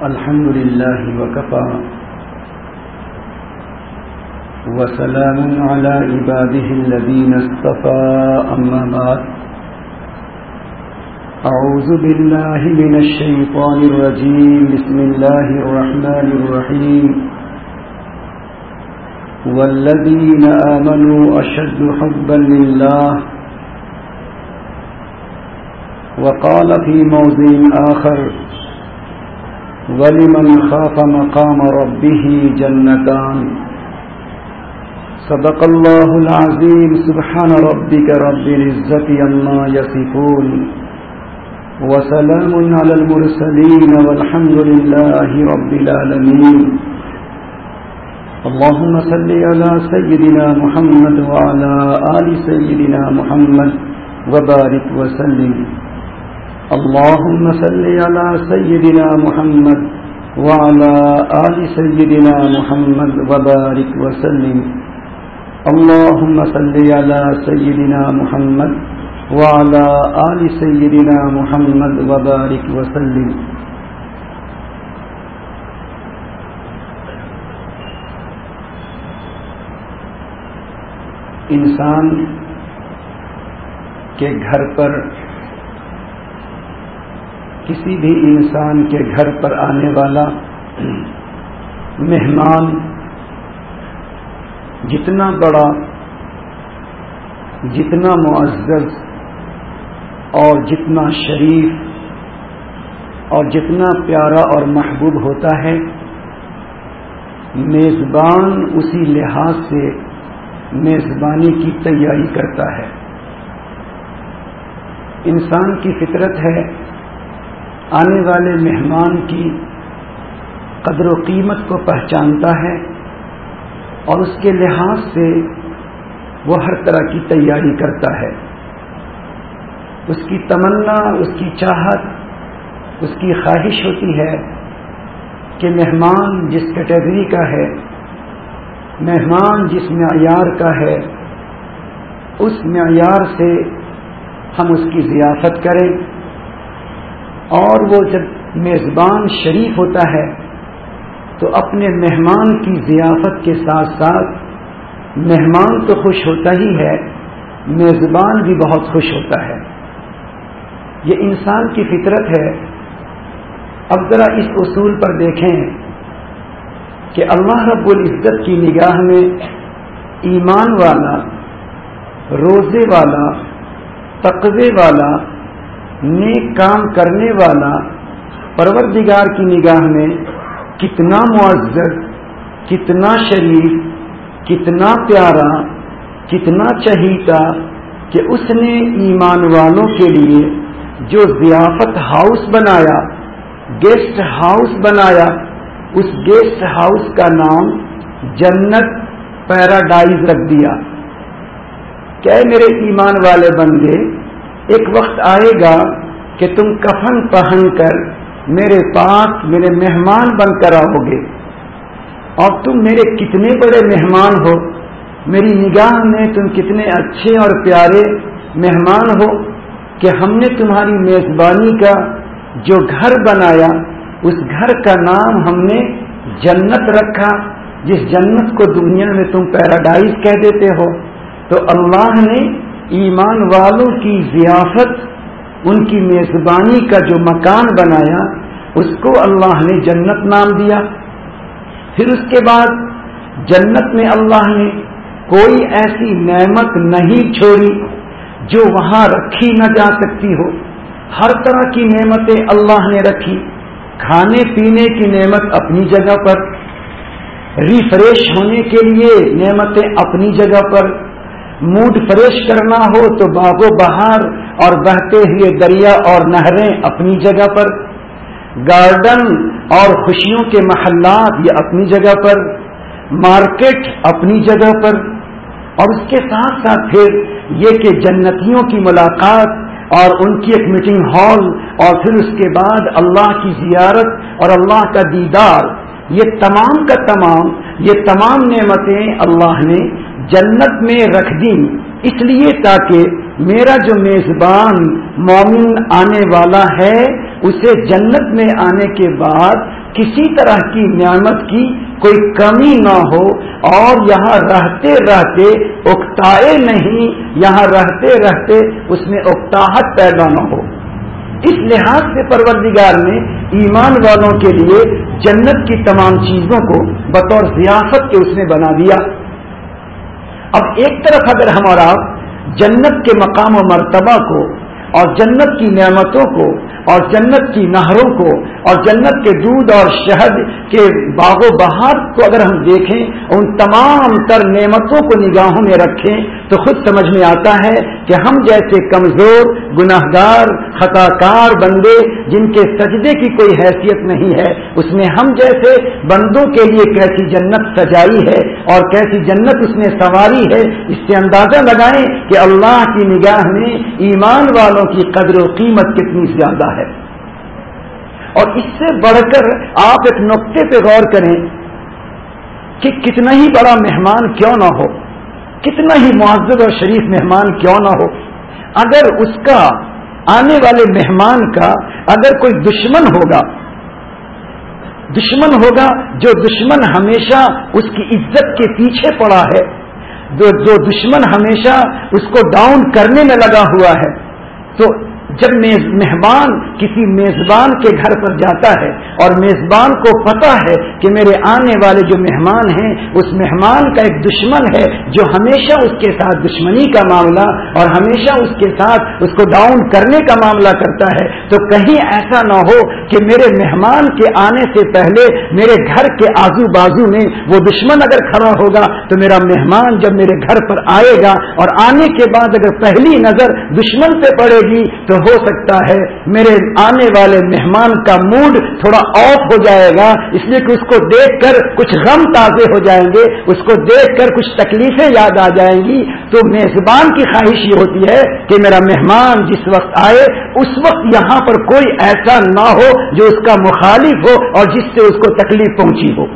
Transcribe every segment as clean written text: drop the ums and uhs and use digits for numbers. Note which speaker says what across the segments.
Speaker 1: الحمد لله وكفى وسلام على عباده الذين اصطفى أما بعد أعوذ بالله من الشيطان الرجيم بسم الله الرحمن الرحيم والذين آمنوا أشد حبا لله وقال في موضع آخر وَلِمَنْ خَافَ مَقَامَ رَبِّهِ جَنَّتَانِ صدق الله العظيم سبحان ربك رب العزة عما يصفون وسلام على المرسلين والحمد لله رب العالمين اللهم صل على سيدنا محمد وعلى آل سيدنا محمد وبارك وسلم اللهم صل على سيدنا محمد وعلى آل سيدنا محمد وبارك وسلم اللهم صل على سيدنا محمد وعلى آل سيدنا محمد وبارك وسلم. انسان کے گھر پر کسی بھی انسان کے گھر پر آنے والا مہمان جتنا بڑا، جتنا معزز اور جتنا شریف اور جتنا پیارا اور محبوب ہوتا ہے، میزبان اسی لحاظ سے میزبانی کی تیاری کرتا ہے. انسان کی فطرت ہے آنے والے مہمان کی قدر و قیمت کو پہچانتا ہے اور اس کے لحاظ سے وہ ہر طرح کی تیاری کرتا ہے. اس کی تمنا، اس کی چاہت، اس کی خواہش ہوتی ہے کہ مہمان جس کیٹیگری کا ہے، مہمان جس معیار کا ہے، اس معیار سے ہم اس کی ضیافت کریں. اور وہ جب میزبان شریف ہوتا ہے تو اپنے مہمان کی ضیافت کے ساتھ ساتھ مہمان تو خوش ہوتا ہی ہے، میزبان بھی بہت خوش ہوتا ہے. یہ انسان کی فطرت ہے. اب ذرا اس اصول پر دیکھیں کہ اللہ رب العزت کی نگاہ میں ایمان والا، روزے والا، تقوی والا، نیک کام کرنے والا پروردگار کی نگاہ میں کتنا معزز، کتنا شریف، کتنا پیارا، کتنا چہیتا کہ اس نے ایمان والوں کے لیے جو ضیافت ہاؤس بنایا، گیسٹ ہاؤس بنایا، اس گیسٹ ہاؤس کا نام جنت پیراڈائز رکھ دیا. کہ میرے ایمان والے بندے، ایک وقت آئے گا کہ تم کفن پہن کر میرے پاس میرے مہمان بن کر آؤ گے، اور تم میرے کتنے بڑے مہمان ہو، میری نگاہ میں تم کتنے اچھے اور پیارے مہمان ہو کہ ہم نے تمہاری میزبانی کا جو گھر بنایا، اس گھر کا نام ہم نے جنت رکھا، جس جنت کو دنیا میں تم پیراڈائز کہہ دیتے ہو. تو اللہ نے ایمان والوں کی ضیافت، ان کی میزبانی کا جو مکان بنایا، اس کو اللہ نے جنت نام دیا. پھر اس کے بعد جنت میں اللہ نے کوئی ایسی نعمت نہیں چھوڑی جو وہاں رکھی نہ جا سکتی ہو. ہر طرح کی نعمتیں اللہ نے رکھی. کھانے پینے کی نعمت اپنی جگہ پر، ریفریش ہونے کے لیے نعمتیں اپنی جگہ پر، موڈ فریش کرنا ہو تو باغ و بہار اور بہتے ہوئے دریا اور نہریں اپنی جگہ پر، گارڈن اور خوشیوں کے محلات یہ اپنی جگہ پر، مارکیٹ اپنی جگہ پر. اور اس کے ساتھ ساتھ پھر یہ کہ جنتیوں کی ملاقات اور ان کی ایک میٹنگ ہال، اور پھر اس کے بعد اللہ کی زیارت اور اللہ کا دیدار، یہ تمام کا تمام، یہ تمام نعمتیں اللہ نے جنت میں رکھ دی، اس لیے تاکہ میرا جو میزبان مومن آنے والا ہے اسے جنت میں آنے کے بعد किसी तरह की नियामत की कोई कमी न हो और यहाँ रहते रहते उकताए नहीं, यहाँ रहते रहते उसमें उकताहट पैदा न हो। इस लिहाज से परवरदिगार ने ईमान वालों के लिए जन्नत की तमाम चीजों को बतौर ज़ियाफत के उसने बना दिया। अब एक तरफ अगर हम और आप जन्नत के मकाम और मर्तबा को और जन्नत की नेमतों को और जन्नत की नहरों को और जन्नत के दूध और शहद के बागो बहार को अगर हम देखें, उन तमाम तर नेमतों को निगाहों में रखें, तो खुद समझ में आता है कि हम जैसे कमजोर, गुनाहगार, खताकार बंदे जिनके सजदे की कोई हैसियत नहीं है, उसमें हम जैसे बंदों के लिए कैसी जन्नत सजाई है और कैसी जन्नत उसने संवारी है। इससे अंदाजा लगाएं कि अल्लाह की निगाह में ईमान वालों की कद्र और कीमत कितनी ज्यादा है। और इससे बढ़कर आप एक नुक्ते पे गौर करें कि कितना ही बड़ा मेहमान क्यों ना हो, कितना ही मुअज़्ज़ज़ और शरीफ मेहमान क्यों ना हो, अगर उसका आने वाले मेहमान का अगर कोई दुश्मन होगा जो दुश्मन हमेशा उसकी इज्जत के पीछे पड़ा है, जो दुश्मन हमेशा उसको डाउन करने में लगा हुआ है, तो जब मेहमान किसी मेजबान के घर पर जाता है और मेजबान को पता है कि मेरे आने वाले जो मेहमान हैं उस मेहमान का एक दुश्मन है जो हमेशा उसके साथ दुश्मनी का मामला और हमेशा उसके साथ उसको डाउन करने का मामला करता है, तो कहीं ऐसा ना हो कि मेरे मेहमान के आने से पहले मेरे घर के आजू बाजू में वो दुश्मन अगर खड़ा होगा तो मेरा मेहमान जब मेरे घर पर आएगा और आने के बाद अगर पहली नजर दुश्मन पे पड़ेगी तो हो सकता है मेरे आने वाले मेहमान का मूड थोड़ा ऑफ हो जाएगा, इसलिए कि उसको देखकर कुछ गम ताजे हो जाएंगे, उसको देखकर कुछ तकलीफें याद आ जाएंगी। तो मेजबान की ख्वाहिश ये होती है कि मेरा मेहमान जिस वक्त आए उस वक्त यहां पर कोई ऐसा ना हो जो उसका मुखालिफ हो और जिससे उसको तकलीफ पहुंची हो।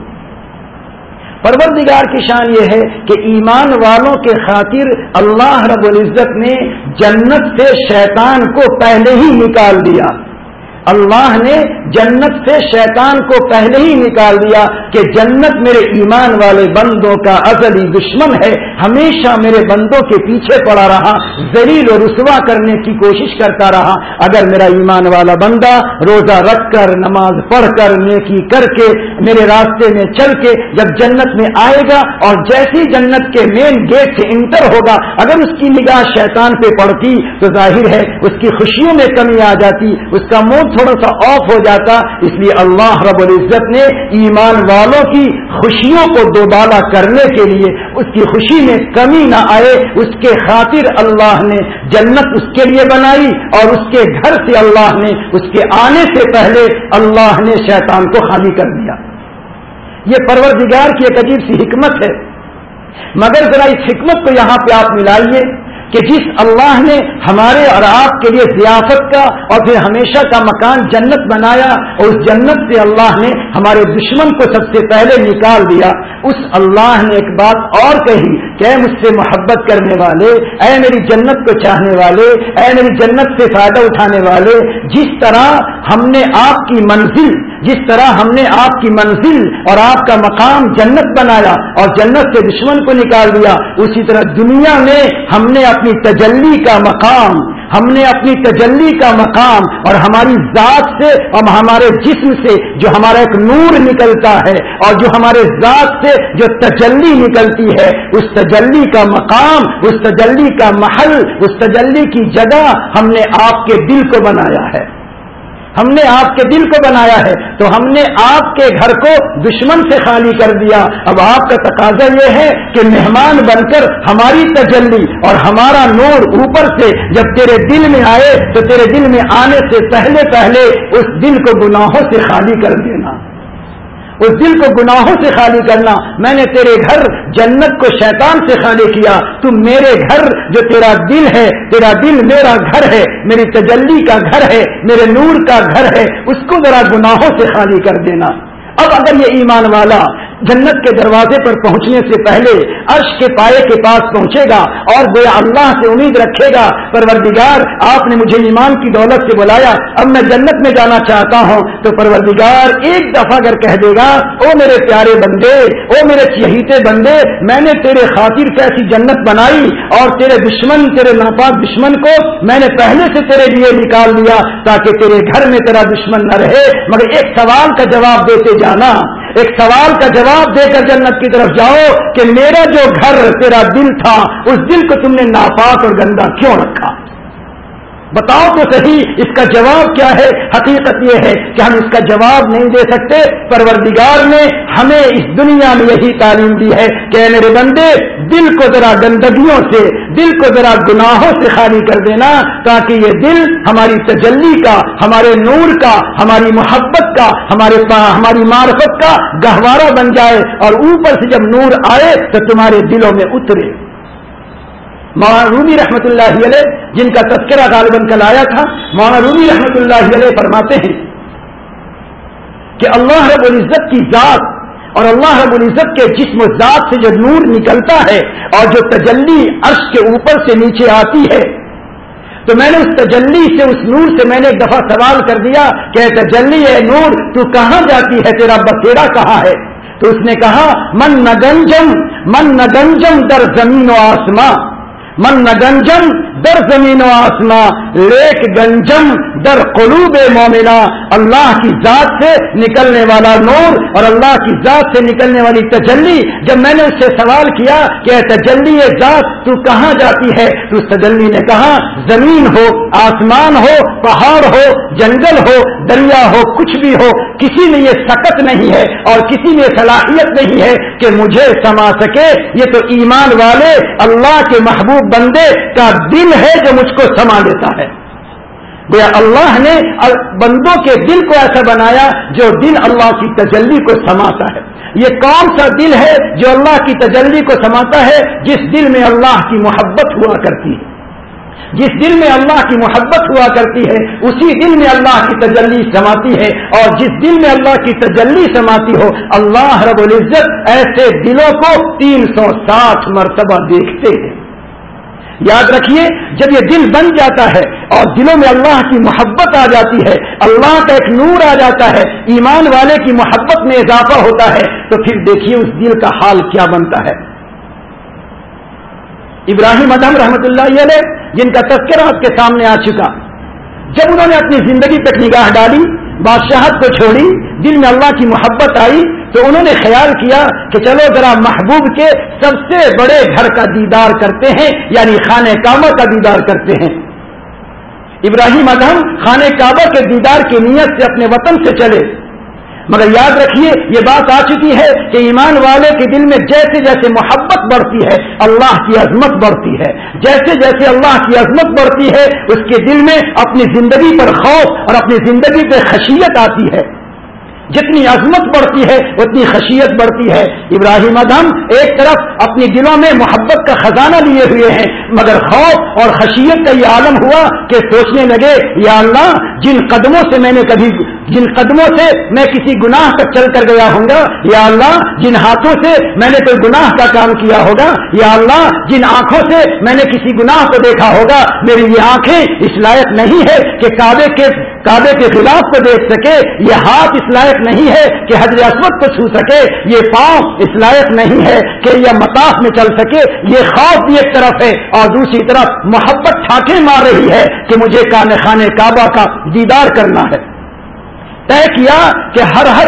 Speaker 1: परवरदिगार की शान ये है कि ईमान वालों के खातिर अल्लाह रब्बुल इज्जत ने जन्नत से शैतान को पहले ही निकाल दिया। अल्लाह ने जन्नत से शैतान को पहले ही निकाल दिया कि जन्नत मेरे ईमान वाले बंदों का अज़ली दुश्मन है, हमेशा मेरे बंदों के पीछे पड़ा रहा, ज़लील और रुसवा करने की कोशिश करता रहा। अगर मेरा ईमान वाला बंदा रोजा रखकर, नमाज पढ़कर, नेकी करके, मेरे रास्ते में चल के जब जन्नत में आएगा और जैसी जन्नत के मेन गेट से इंटर होगा, अगर उसकी निगाह शैतान पे पड़ती तो जाहिर है उसकी खुशियों में कमी आ जाती, उसका मूड थोड़ा सा ऑफ हो जाता। इसलिए अल्लाह रब्बुल इज्जत ने ईमान वालों की खुशियों को दोबारा करने के लिए, उसकी खुशी में कमी ना आए, उसके खातिर अल्लाह ने जन्नत उसके लिए बनाई और उसके घर से अल्लाह ने, उसके आने से पहले अल्लाह ने शैतान को खाली कर दिया। ये परवरदिगार की एक अजीब सी हिकमत है। मगर जरा इस हिकमत को यहां पे आप मिलाइए कि जिस अल्लाह ने हमारे और आपके लिए ज़ियाफत का और फिर हमेशा का मकान जन्नत बनाया और उस जन्नत से अल्लाह ने हमारे दुश्मन को सबसे पहले निकाल दिया, उस अल्लाह ने एक बात और कही कि ऐ मुझसे मोहब्बत करने वाले, ऐ मेरी जन्नत को चाहने वाले, ऐ मेरी जन्नत से फायदा उठाने वाले, जिस तरह हमने आपकी मंजिल और आपका मकाम जन्नत बनाया और जन्नत से दुश्मन को निकाल दिया, उसी तरह दुनिया में हमने अपनी तजल्ली का मकाम और हमारी जात से और हमारे जिस्म से जो हमारा एक नूर निकलता है और जो हमारे जात से जो तजल्ली निकलती है, उस तजल्ली का मकाम, उस तजल्ली का महल, उस तजल्ली की जगह हमने आपके दिल को बनाया है। हमने आपके दिल को बनाया है, तो हमने आपके घर को दुश्मन से खाली कर दिया। अब आपका तकाजा यह है कि मेहमान बनकर हमारी तजल्ली और हमारा नूर ऊपर से जब तेरे दिल में आए तो तेरे दिल में आने से पहले पहले उस दिल को गुनाहों से खाली कर देना, उस दिल को गुनाहों से खाली करना। मैंने तेरे घर जन्नत को शैतान से खाली किया, तू मेरे घर जो तेरा दिल है, तेरा दिल मेरा घर है, मेरी तजल्ली का घर है, मेरे नूर का घर है, उसको जरा गुनाहों से खाली कर देना। अब अगर ये ईमान वाला जन्नत के दरवाजे पर पहुंचने से पहले अर्श के पाए के पास पहुंचेगा और गोया अल्लाह से उम्मीद रखेगा, परवरदिगार आपने मुझे ईमान की दौलत से बुलाया, अब मैं जन्नत में जाना चाहता हूं। तो परवरदिगार एक दफा अगर कह देगा, ओ मेरे प्यारे बंदे, ओ मेरे चहीते बंदे, मैंने तेरे खातिर कैसी जन्नत बनाई और तेरे दुश्मन, तेरे नापाक दुश्मन को मैंने पहले से तेरे लिए निकाल दिया ताकि तेरे घर में तेरा दुश्मन न रहे। मगर एक सवाल का जवाब देते जाना, एक सवाल का जवाब देकर जन्नत की तरफ जाओ कि मेरा जो घर तेरा दिल था, उस दिल को तुमने नापाक और गंदा क्यों रखा? बताओ तो सही, इसका जवाब क्या है? हकीकत यह है कि हम इसका जवाब नहीं दे सकते। परवरदिगार ने हमें इस दुनिया में यही तालीम दी है कि मेरे बंदे, दिल को जरा गंदगियों से, दिल को जरा गुनाहों से खाली कर देना, ताकि ये दिल हमारी तजल्ली का, हमारे नूर का, हमारी मोहब्बत का, हमारी मार्फत का गहवारा बन जाए और ऊपर से जब नूर आए तो तुम्हारे दिलों में उतरे। मौलाना रूमी रहमतुल्लाह अलैह, जिनका तज़किरा गालिबन कल आया था, मौलाना रूमी रहमतुल्लाह अलैह फरमाते हैं कि अल्लाह रब्बुल इज्जत की जात और अल्लाह रब्बुल इज्जत के जिस्म जात से जब नूर निकलता है और जो तजल्ली अर्श के ऊपर से नीचे आती है, तो मैंने उस तजल्ली से, उस नूर से मैंने एक दफा सवाल कर दिया कि तजल्ली है नूर, तू कहां जाती है, तेरा बसेरा कहां है? तो उसने कहा, मन नगंजम दर जमीन व आसमां, मन नगंजम दर जमीन व आसमां, लेक गंजम दर क़ुलूब मोमिना। अल्लाह की जात से निकलने वाला नूर और अल्लाह की जात से निकलने वाली तजल्ली। जब मैंने उससे सवाल किया कि तजल्ली ये जात तू कहां जाती है, तो उस तजल्ली ने कहा, जमीन हो, आसमान हो, पहाड़ हो, जंगल हो, दरिया हो, कुछ भी हो, किसी में ये सकत नहीं है और किसी में सलाहियत नहीं है कि मुझे समा सके। ये तो ईमान वाले अल्लाह के महबूब बंदे का दिल है जो मुझको समा लेता है। गोया अल्लाह ने बंदों के दिल को ऐसा बनाया जो दिल अल्लाह की तजल्ली को समाता है। ये कौन सा दिल है जो अल्लाह की तजल्ली को समाता है? जिस दिल में अल्लाह की मोहब्बत हुआ करती है, जिस दिल में अल्लाह की मोहब्बत हुआ करती है, उसी दिल में अल्लाह की तजल्ली समाती है। और जिस दिल में अल्लाह की तजल्ली समाती हो, अल्लाह रब्बुल इज्जत ऐसे दिलों को 360 मर्तबा देखते हैं। याद रखिए, जब ये दिल बन जाता है और दिलों में अल्लाह की मोहब्बत आ जाती है, अल्लाह का एक नूर आ जाता है, ईमान वाले की मोहब्बत में इजाफा होता है, तो फिर देखिए उस दिल का हाल क्या बनता है। इब्राहिम अदहम रहमतुल्लाह अलैह, जिनका तज़किरा आपके सामने आ चुका, जब उन्होंने अपनी जिंदगी पर निगाह डाली, बादशाहत को छोड़ी, दिल में अल्लाह की मोहब्बत आई, तो उन्होंने ख्याल किया कि चलो जरा महबूब के सबसे बड़े घर का दीदार करते हैं, यानी खाने काबा का दीदार करते हैं। इब्राहिम अदहम खाने काबा के दीदार की नीयत से अपने वतन से चले। मगर याद रखिए, ये बात आ चुकी है कि ईमान वाले के दिल में जैसे जैसे मोहब्बत बढ़ती है, अल्लाह की अजमत बढ़ती है। जैसे जैसे अल्लाह की अजमत बढ़ती है, उसके दिल में अपनी जिंदगी पर खौफ और अपनी जिंदगी पर खशियत आती है। जितनी अजमत बढ़ती है उतनी खशियत बढ़ती है। इब्राहिम अदहम एक तरफ अपने दिलों में मोहब्बत का खजाना लिए हुए हैं, मगर खौफ और खशियत का ये आलम हुआ कि सोचने लगे, या अल्लाह, जिन कदमों से मैं किसी गुनाह तक चल कर गया होऊंगा, या अल्लाह, जिन हाथों से मैंने कोई गुनाह का काम किया होगा, या अल्लाह, जिन आंखों से मैंने किसी गुनाह को देखा होगा, मेरी ये आंखें इस लायक नहीं है कि काबे के खिलाफ को देख सके, ये हाथ इस लायक नहीं है कि हजर अस्वद को छू सके, ये पांव इस लायक नहीं है कि यह मताफ में चल सके। ये खौफ भी एक तरफ है और दूसरी तरफ मोहब्बत ठाके मार रही है कि मुझे खाने काबा का दीदार करना है। तय किया कि हर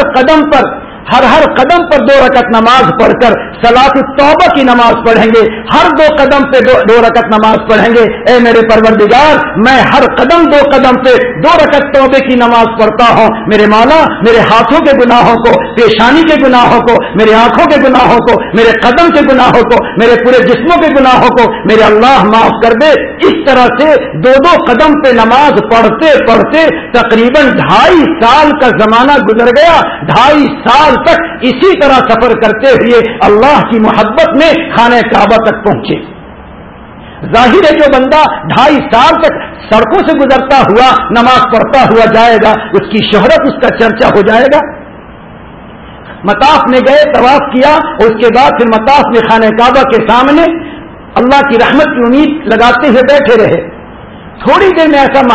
Speaker 1: कदम पर 2 रकत नमाज पढ़कर सलात तौबा की नमाज पढ़ेंगे, हर 2 कदम पे 2 रकत नमाज पढ़ेंगे। ए मेरे परवरदिगार, मैं हर 2 कदम पे 2 रकत तौबे की नमाज पढ़ता हूँ। मेरे मौला, मेरे हाथों के गुनाहों को, पेशानी के गुनाहों को, मेरे आंखों के गुनाहों को, मेरे कदम के गुनाहों को, मेरे पूरे जिस्मों के गुनाहों को मेरे अल्लाह माफ कर दे। इस तरह से 2 कदम पे नमाज पढ़ते पढ़ते तकरीबन 2.5 साल का जमाना गुजर गया। 2.5 साल तक इसी तरह सफर करते हुए अल्लाह की मोहब्बत में खाने काबा तक पहुंचे। जाहिर है जो बंदा 2.5 साल तक सड़कों से गुजरता हुआ नमाज पढ़ता हुआ जाएगा, उसकी शोहरत, उसका चर्चा हो जाएगा। مطاف میں گئے، طواف کیا، اور اس کے بعد پھر مطاف میں خانہ کعبہ کے سامنے اللہ کی رحمت کی امید لگاتے ہوئے بیٹھے رہے. تھوڑی دیر میں ایسا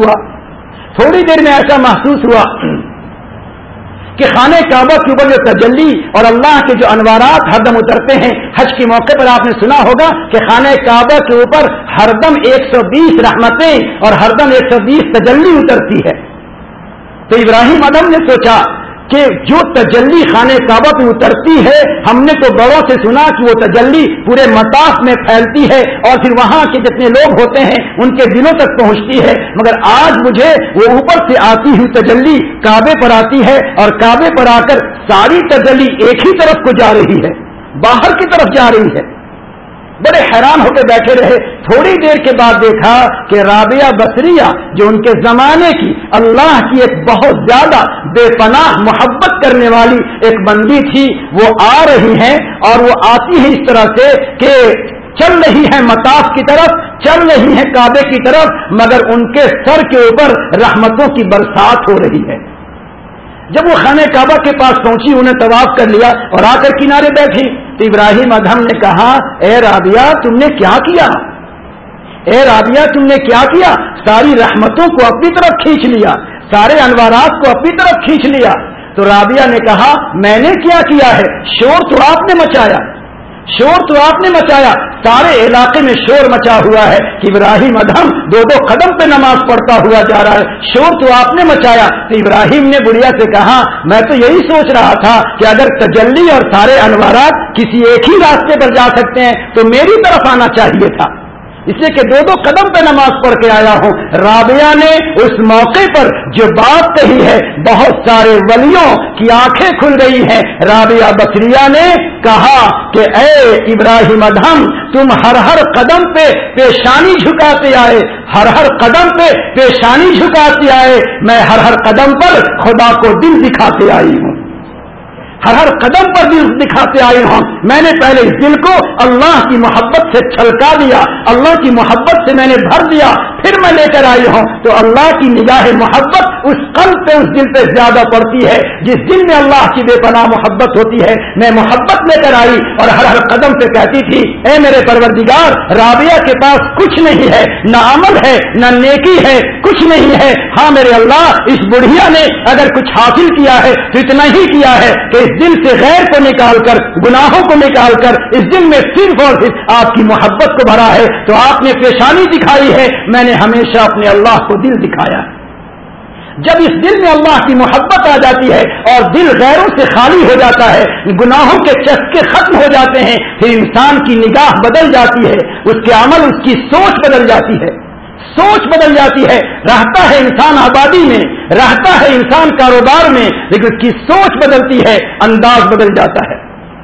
Speaker 1: محسوس ہوا کہ خانہ کعبہ کے اوپر جو تجلی اور اللہ کے جو انوارات ہر دم اترتے ہیں. حج کے موقع پر آپ نے سنا ہوگا کہ خانہ کعبہ کے اوپر ہر دم 120 رحمتیں اور ہر دم 120 تجلی اترتی ہے. تو ابراہیم ادم نے سوچا کہ جو تجلی خانہ کعبہ پہ اترتی ہے، ہم نے تو بڑوں سے سنا کہ وہ تجلی پورے مطاف میں پھیلتی ہے اور پھر وہاں کے جتنے لوگ ہوتے ہیں ان کے دلوں تک پہنچتی ہے، مگر آج مجھے وہ اوپر سے آتی ہوئی تجلی کعبے پر آتی ہے اور کعبے پر آ کر ساری تجلی ایک ہی طرف کو جا رہی ہے، باہر کی طرف جا رہی ہے. بڑے حیران ہو کے بیٹھے رہے. تھوڑی دیر کے بعد دیکھا کہ رابعہ بصریہ جو ان کے زمانے کی اللہ کی ایک بہت زیادہ بے پناہ محبت کرنے والی ایک بندی تھی، وہ آ رہی ہیں اور وہ آتی ہے اس طرح سے کہ چل رہی ہے مطاف کی طرف، چل رہی ہے کعبے کی طرف، مگر ان کے سر کے اوپر رحمتوں کی برسات ہو رہی ہے. جب وہ خانہ کعبہ کے پاس پہنچی، انہیں طواف کر لیا اور آ کر کنارے بیٹھی، تو ابراہیم ادھم نے کہا، اے رابعہ تم نے کیا کیا؟ اے رابعہ تم نے کیا کیا؟ ساری رحمتوں کو اپنی طرف کھینچ لیا، سارے انوارات کو اپنی طرف کھینچ لیا. تو رابعہ نے کہا، میں نے کیا کیا ہے؟ شور تو آپ نے مچایا، شور تو آپ نے مچایا. سارے علاقے میں شور مچا ہوا ہے کہ ابراہیم ادھم 2 قدم پہ نماز پڑھتا ہوا جا رہا ہے، شور تو آپ نے مچایا. تو ابراہیم نے بڑھیا سے کہا، میں تو یہی سوچ رہا تھا کہ اگر تجلی اور سارے انوارات کسی ایک ہی راستے پر جا سکتے ہیں تو میری طرف آنا چاہیے تھا، اس لیے کہ 2 قدم پہ نماز پڑھ کے آیا ہوں. رابعہ نے اس موقع پر جو بات کہی ہے، بہت سارے ولیوں کی آنکھیں کھل گئی ہیں. رابعہ بصریہ نے کہا کہ اے ابراہیم ادھم، تم ہر قدم پہ پیشانی جھکاتے آئے، ہر قدم پہ پیشانی جھکاتے آئے، میں ہر قدم پر خدا کو دل دکھاتے آئی ہوں، ہر قدم پر دل دکھاتے آئے ہوں. میں نے پہلے اس دل کو اللہ کی محبت سے چھلکا دیا، اللہ کی محبت سے میں نے بھر دیا، پھر میں لے کر آئی ہوں. تو اللہ کی نگاہ محبت اس قلب پہ، اس دل پہ زیادہ پڑتی ہے جس دل میں اللہ کی بے پناہ محبت ہوتی ہے. میں محبت لے کر آئی اور ہر قدم پہ کہتی تھی، اے میرے پروردگار، رابعہ کے پاس کچھ نہیں ہے، نہ عمل ہے نہ نیکی ہے، کچھ نہیں ہے. ہاں میرے اللہ، اس بڑھیا نے اگر کچھ حاصل کیا ہے تو اتنا ہی کیا ہے کہ اس دل سے غیر کو نکال کر، گناہوں کو نکال کر، اس دل میں صرف اور صرف آپ کی محبت کو بھرا ہے. تو آپ نے پیشانی دکھائی ہے، میں نے ہمیشہ اپنے اللہ کو دل دکھایا. جب اس دل میں اللہ کی محبت آ جاتی ہے اور دل غیروں سے خالی ہو جاتا ہے، گناہوں کے چسکے ختم ہو جاتے ہیں، پھر انسان کی نگاہ بدل جاتی ہے، اس کے عمل، اس کی سوچ بدل جاتی ہے، سوچ بدل جاتی ہے. رہتا ہے انسان آبادی میں، رہتا ہے انسان کاروبار میں، لیکن اس کی سوچ بدلتی ہے، انداز بدل جاتا ہے.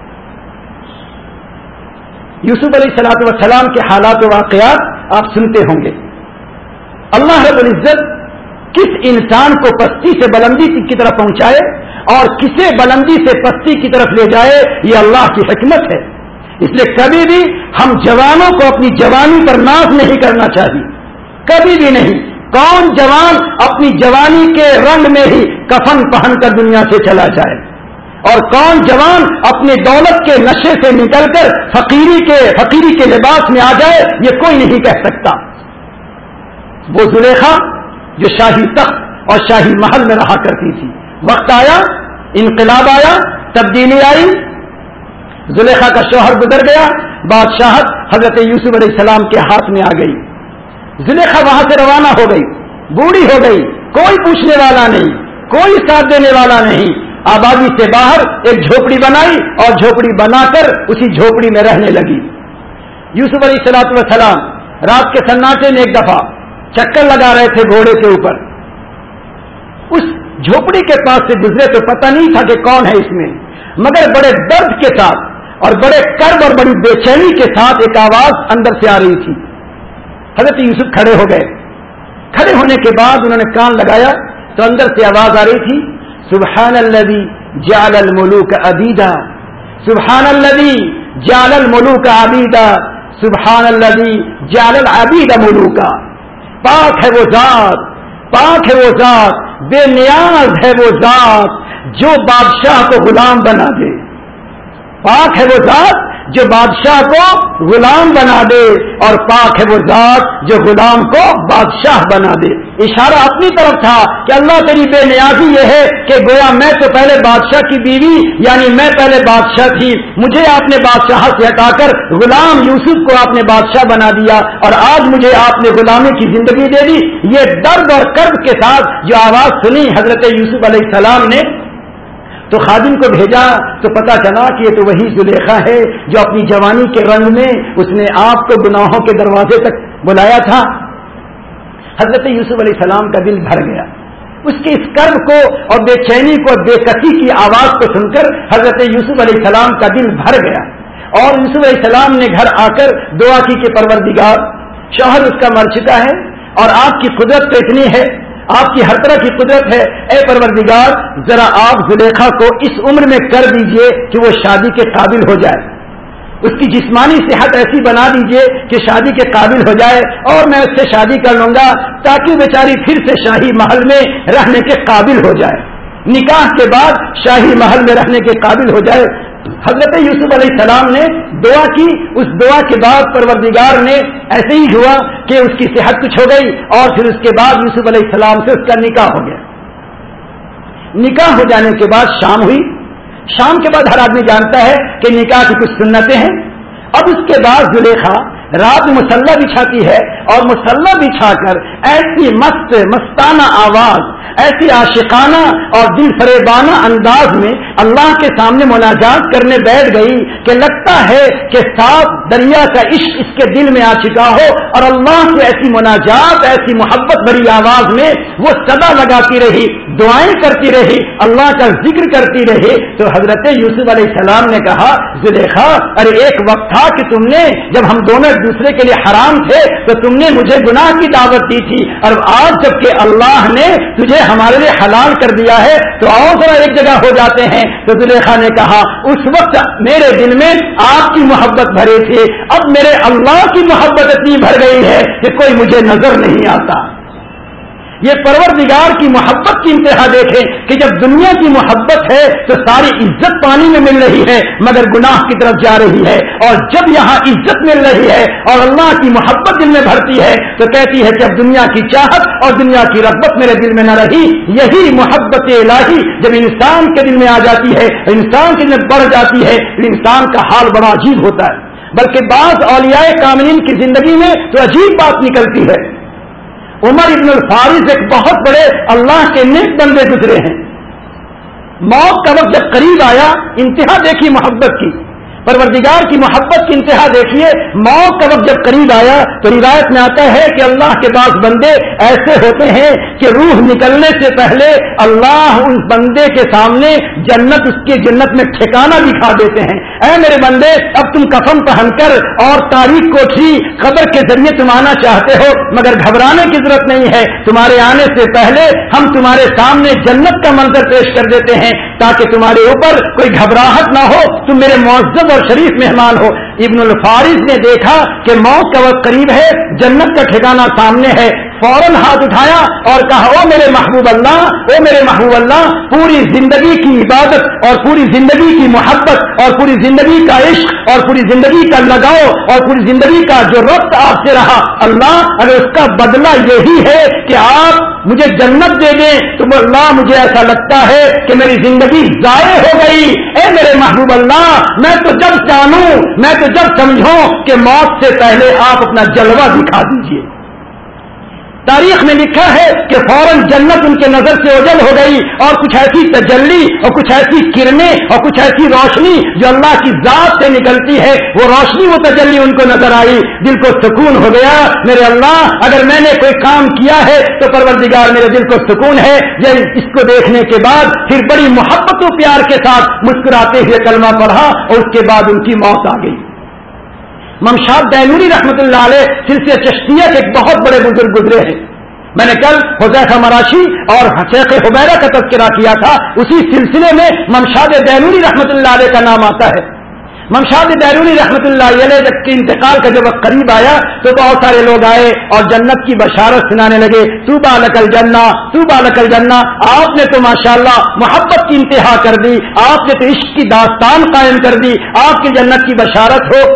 Speaker 1: یوسف علیہ الصلوۃ والسلام کے حالات و واقعات آپ سنتے ہوں گے. اللہ رب العزت کس انسان کو پستی سے بلندی کی طرف پہنچائے اور کسے بلندی سے پستی کی طرف لے جائے، یہ اللہ کی حکمت ہے. اس لیے کبھی بھی ہم جوانوں کو اپنی جوانی پر ناز نہیں کرنا چاہیے، کبھی بھی نہیں. کون جوان اپنی جوانی کے رنگ میں ہی کفن پہن کر دنیا سے چلا جائے، اور کون جوان اپنے دولت کے نشے سے نکل کر فقیری کے لباس میں آ جائے، یہ کوئی نہیں کہہ سکتا. وہ زلیخا جو شاہی تخت اور شاہی محل میں رہا کرتی تھی، وقت آیا، انقلاب آیا، تبدیلی آئی، زلیخا کا شوہر گزر گیا، بادشاہت حضرت یوسف علیہ السلام کے ہاتھ میں آ گئی. زلیخا وہاں سے روانہ ہو گئی، بوڑھی ہو گئی، کوئی پوچھنے والا نہیں، کوئی ساتھ دینے والا نہیں. آبادی سے باہر ایک جھوپڑی بنائی اور جھوپڑی بنا کر اسی جھوپڑی میں رہنے لگی. یوسف علیہ الصلوۃ والسلام رات کے سناٹے میں ایک دفعہ چکر لگا رہے تھے گھوڑے کے اوپر، اس جھوپڑی کے پاس سے گزرے تو پتہ نہیں تھا کہ کون ہے اس میں، مگر بڑے درد کے ساتھ اور بڑے کرب اور بڑی بے چینی کے ساتھ ایک آواز اندر سے آ رہی تھی. حضرت یوسف کھڑے ہو گئے. کھڑے ہونے کے بعد انہوں نے کان لگایا تو اندر سے آواز آ رہی تھی، سبحان الذی جعل الملوک عبیدا، سبحان الذی جعل الملوک عبیدا، سبحان الذی جعل العبید ملوکا. پاک ہے وہ ذات، پاک ہے وہ ذات، بے نیاز ہے وہ ذات جو بادشاہ کو غلام بنا دے. پاک ہے وہ ذات جو بادشاہ کو غلام بنا دے اور پاک ہے وہ ذات جو غلام کو بادشاہ بنا دے. اشارہ اپنی طرف تھا کہ اللہ تیری بے نیازی یہ ہے کہ گویا میں تو پہلے بادشاہ کی بیوی یعنی میں پہلے بادشاہ تھی, مجھے آپ نے بادشاہ سے ہٹا کر غلام یوسف کو آپ نے بادشاہ بنا دیا اور آج مجھے آپ نے غلامی کی زندگی دے دی. یہ درد اور کرب کے ساتھ جو آواز سنی حضرت یوسف علیہ السلام نے تو خادم کو بھیجا تو پتا چلا کہ یہ تو وہی زلیخا ہے جو اپنی جوانی کے رنگ میں اس نے آپ کو گناہوں کے دروازے تک بلایا تھا. حضرت یوسف علیہ السلام کا دل بھر گیا. اس کے اس کرب کو اور بے چینی کو, بے کسی کی آواز کو سن کر حضرت یوسف علیہ السلام کا دل بھر گیا اور یوسف علیہ السلام نے گھر آ کر دعا کی کہ پروردگار, شوہر اس کا مر چکا ہے اور آپ کی قدرت تو اتنی ہے, آپ کی ہر طرح کی قدرت ہے, اے پروردگار ذرا آپ زلیخا کو اس عمر میں کر دیجئے کہ وہ شادی کے قابل ہو جائے, اس کی جسمانی صحت ایسی بنا دیجئے کہ شادی کے قابل ہو جائے اور میں اس سے شادی کر لوں گا تاکہ بیچاری پھر سے شاہی محل میں رہنے کے قابل ہو جائے, نکاح کے بعد شاہی محل میں رہنے کے قابل ہو جائے. حضرت یوسف علیہ السلام نے دعا کی. اس دعا کے بعد پروردگار نے ایسے ہی ہوا کہ اس کی صحت کچھ ہو گئی اور پھر اس کے بعد یوسف علیہ السلام سے اس کا نکاح ہو گیا. نکاح ہو جانے کے بعد شام ہوئی. شام کے بعد ہر آدمی جانتا ہے کہ نکاح کی کچھ سنتیں ہیں. اب اس کے بعد زلیخا رات مسلح بچھاتی ہے اور مسلح بچھا کر ایسی مستانہ آواز, ایسی عاشقانہ اور دل فریبانہ انداز میں اللہ کے سامنے مناجات کرنے بیٹھ گئی کہ لگتا ہے کہ صاف دریا کا عشق اس کے دل میں آ چکا ہو اور اللہ سے ایسی مناجات, ایسی محبت بھری آواز میں وہ صدا لگاتی رہی, دعائیں کرتی رہی, اللہ کا ذکر کرتی رہی. تو حضرت یوسف علیہ السلام نے کہا زلیخا ارے ایک وقت تھا کہ تم نے جب ہم دونوں ایک دوسرے کے لیے حرام تھے تو تم نے مجھے گناہ کی دعوت دی تھی اور آج جب کہ اللہ نے تجھے ہمارے لیے حلال کر دیا ہے تو آؤ ذرا ایک جگہ ہو جاتے ہیں. تو زلیخا نے کہا اس وقت میرے دل میں آپ کی محبت بھری تھی, اب میرے اللہ کی محبت اتنی بھر گئی ہے کہ کوئی مجھے نظر نہیں آتا. یہ پروردگار کی محبت کی انتہا دیکھیں کہ جب دنیا کی محبت ہے تو ساری عزت پانی میں مل رہی ہے مگر گناہ کی طرف جا رہی ہے, اور جب یہاں عزت مل رہی ہے اور اللہ کی محبت دل میں بھرتی ہے تو کہتی ہے کہ اب دنیا کی چاہت اور دنیا کی رغبت میرے دل میں نہ رہی. یہی محبت الہی جب انسان کے دل میں آ جاتی ہے, انسان کے دل میں بڑھ جاتی ہے, انسان کا حال بڑا عجیب ہوتا ہے. بلکہ بعض اولیاء کاملین کی زندگی میں تو عجیب بات نکلتی ہے. عمر ابن الفارس ایک بہت بڑے اللہ کے نیک بندے گزرے ہیں. موت کا وقت جب قریب آیا, انتہا دیکھی محبت کی, پروردگار کی محبت کی انتہا دیکھیے. موت کا وقت جب قریب آیا تو روایت میں آتا ہے کہ اللہ کے پاس بندے ایسے ہوتے ہیں کہ روح نکلنے سے پہلے اللہ اس بندے کے سامنے جنت, اس کی جنت میں ٹھکانہ دکھا دیتے ہیں. اے میرے بندے اب تم کفن پہن کر اور تاریخ کوٹھی قبر کے ذریعے تم آنا چاہتے ہو مگر گھبرانے کی ضرورت نہیں ہے. تمہارے آنے سے پہلے ہم تمہارے سامنے جنت کا منظر پیش کر دیتے ہیں تاکہ تمہارے اوپر کوئی گھبراہٹ نہ ہو, تم میرے معزز اور شریف مہمان ہو. ابن الفارس نے دیکھا کہ موت کا وقت قریب ہے, جنت کا ٹھکانہ سامنے ہے, فوراً ہاتھ اٹھایا اور کہا او میرے محبوب اللہ, او میرے محبوب اللہ, پوری زندگی کی عبادت اور پوری زندگی کی محبت اور پوری زندگی کا عشق اور پوری زندگی کا لگاؤ اور پوری زندگی کا جو ربط آپ سے رہا, اللہ اگر اس کا بدلہ یہی ہے کہ آپ مجھے جنت دے دیں تو اللہ مجھے ایسا لگتا ہے کہ میری زندگی ضائع ہو گئی. اے میرے محبوب اللہ, میں تو جب جانوں, میں تو جب سمجھوں کہ موت سے پہلے آپ اپنا جلوہ دکھا دیجئے. تاریخ میں لکھا ہے کہ فوراً جنت ان کے نظر سے اوجل ہو گئی اور کچھ ایسی تجلی اور کچھ ایسی کرنیں اور کچھ ایسی روشنی جو اللہ کی ذات سے نکلتی ہے, وہ روشنی وہ تجلی ان کو نظر آئی. دل کو سکون ہو گیا. میرے اللہ اگر میں نے کوئی کام کیا ہے تو پروردگار میرے دل کو سکون ہے. یہ اس کو دیکھنے کے بعد پھر بڑی محبت و پیار کے ساتھ مسکراتے ہوئے کلمہ پڑھا اور اس کے بعد ان کی موت آ گئی. ممشاد دینوری رحمت اللہ علیہ سلسلہ چشتیہ کے ایک بہت بڑے بزرگ گزرے ہیں. میں نے کل حذیفہ مراشی اور شیخ حبیرہ کا تذکرہ کیا تھا, اسی سلسلے میں ممشاد دینوری رحمت اللہ علیہ کا نام آتا ہے. ممشاد بیرونی رحمۃ اللہ علیہ جب کے انتقال کا جب قریب آیا تو بہت سارے لوگ آئے اور جنت کی بشارت سنانے لگے، طوبی لک الجنہ، طوبی لک الجنہ. آپ نے تو ماشاءاللہ محبت کی انتہا کر دی، آپ نے تو عشق کی داستان قائم کر دی، آپ کی جنت کی بشارت ہو.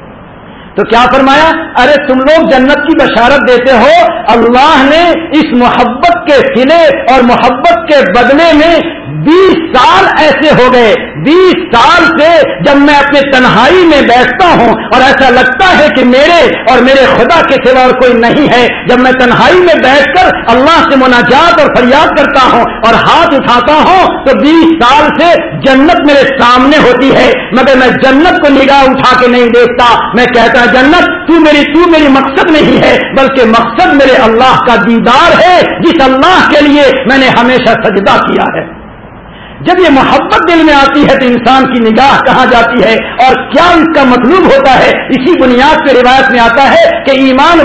Speaker 1: تو کیا فرمایا؟ ارے تم لوگ جنت کی بشارت دیتے ہو، اللہ نے اس محبت کے صلے اور محبت کے بدلے میں 20 سال ایسے ہو گئے، 20 سال سے جب میں اپنے تنہائی میں بیٹھتا ہوں اور ایسا لگتا ہے کہ میرے اور میرے خدا کے سوا اور کوئی نہیں ہے، جب میں تنہائی میں بیٹھ کر اللہ سے مناجات اور فریاد کرتا ہوں اور ہاتھ اٹھاتا ہوں تو 20 سال سے جنت میرے سامنے ہوتی ہے، مگر میں جنت کو نگاہ اٹھا کے نہیں دیکھتا. میں کہتا جنت تو میری مقصد نہیں ہے، بلکہ مقصد میرے اللہ کا دیدار ہے، جس اللہ کے لیے میں نے ہمیشہ سجدہ کیا ہے. جب یہ محبت دل میں آتی ہے تو انسان کی نگاہ کہاں جاتی ہے اور کیا اس کا مطلوب ہوتا ہے. اسی بنیاد پہ روایت میں آتا ہے کہ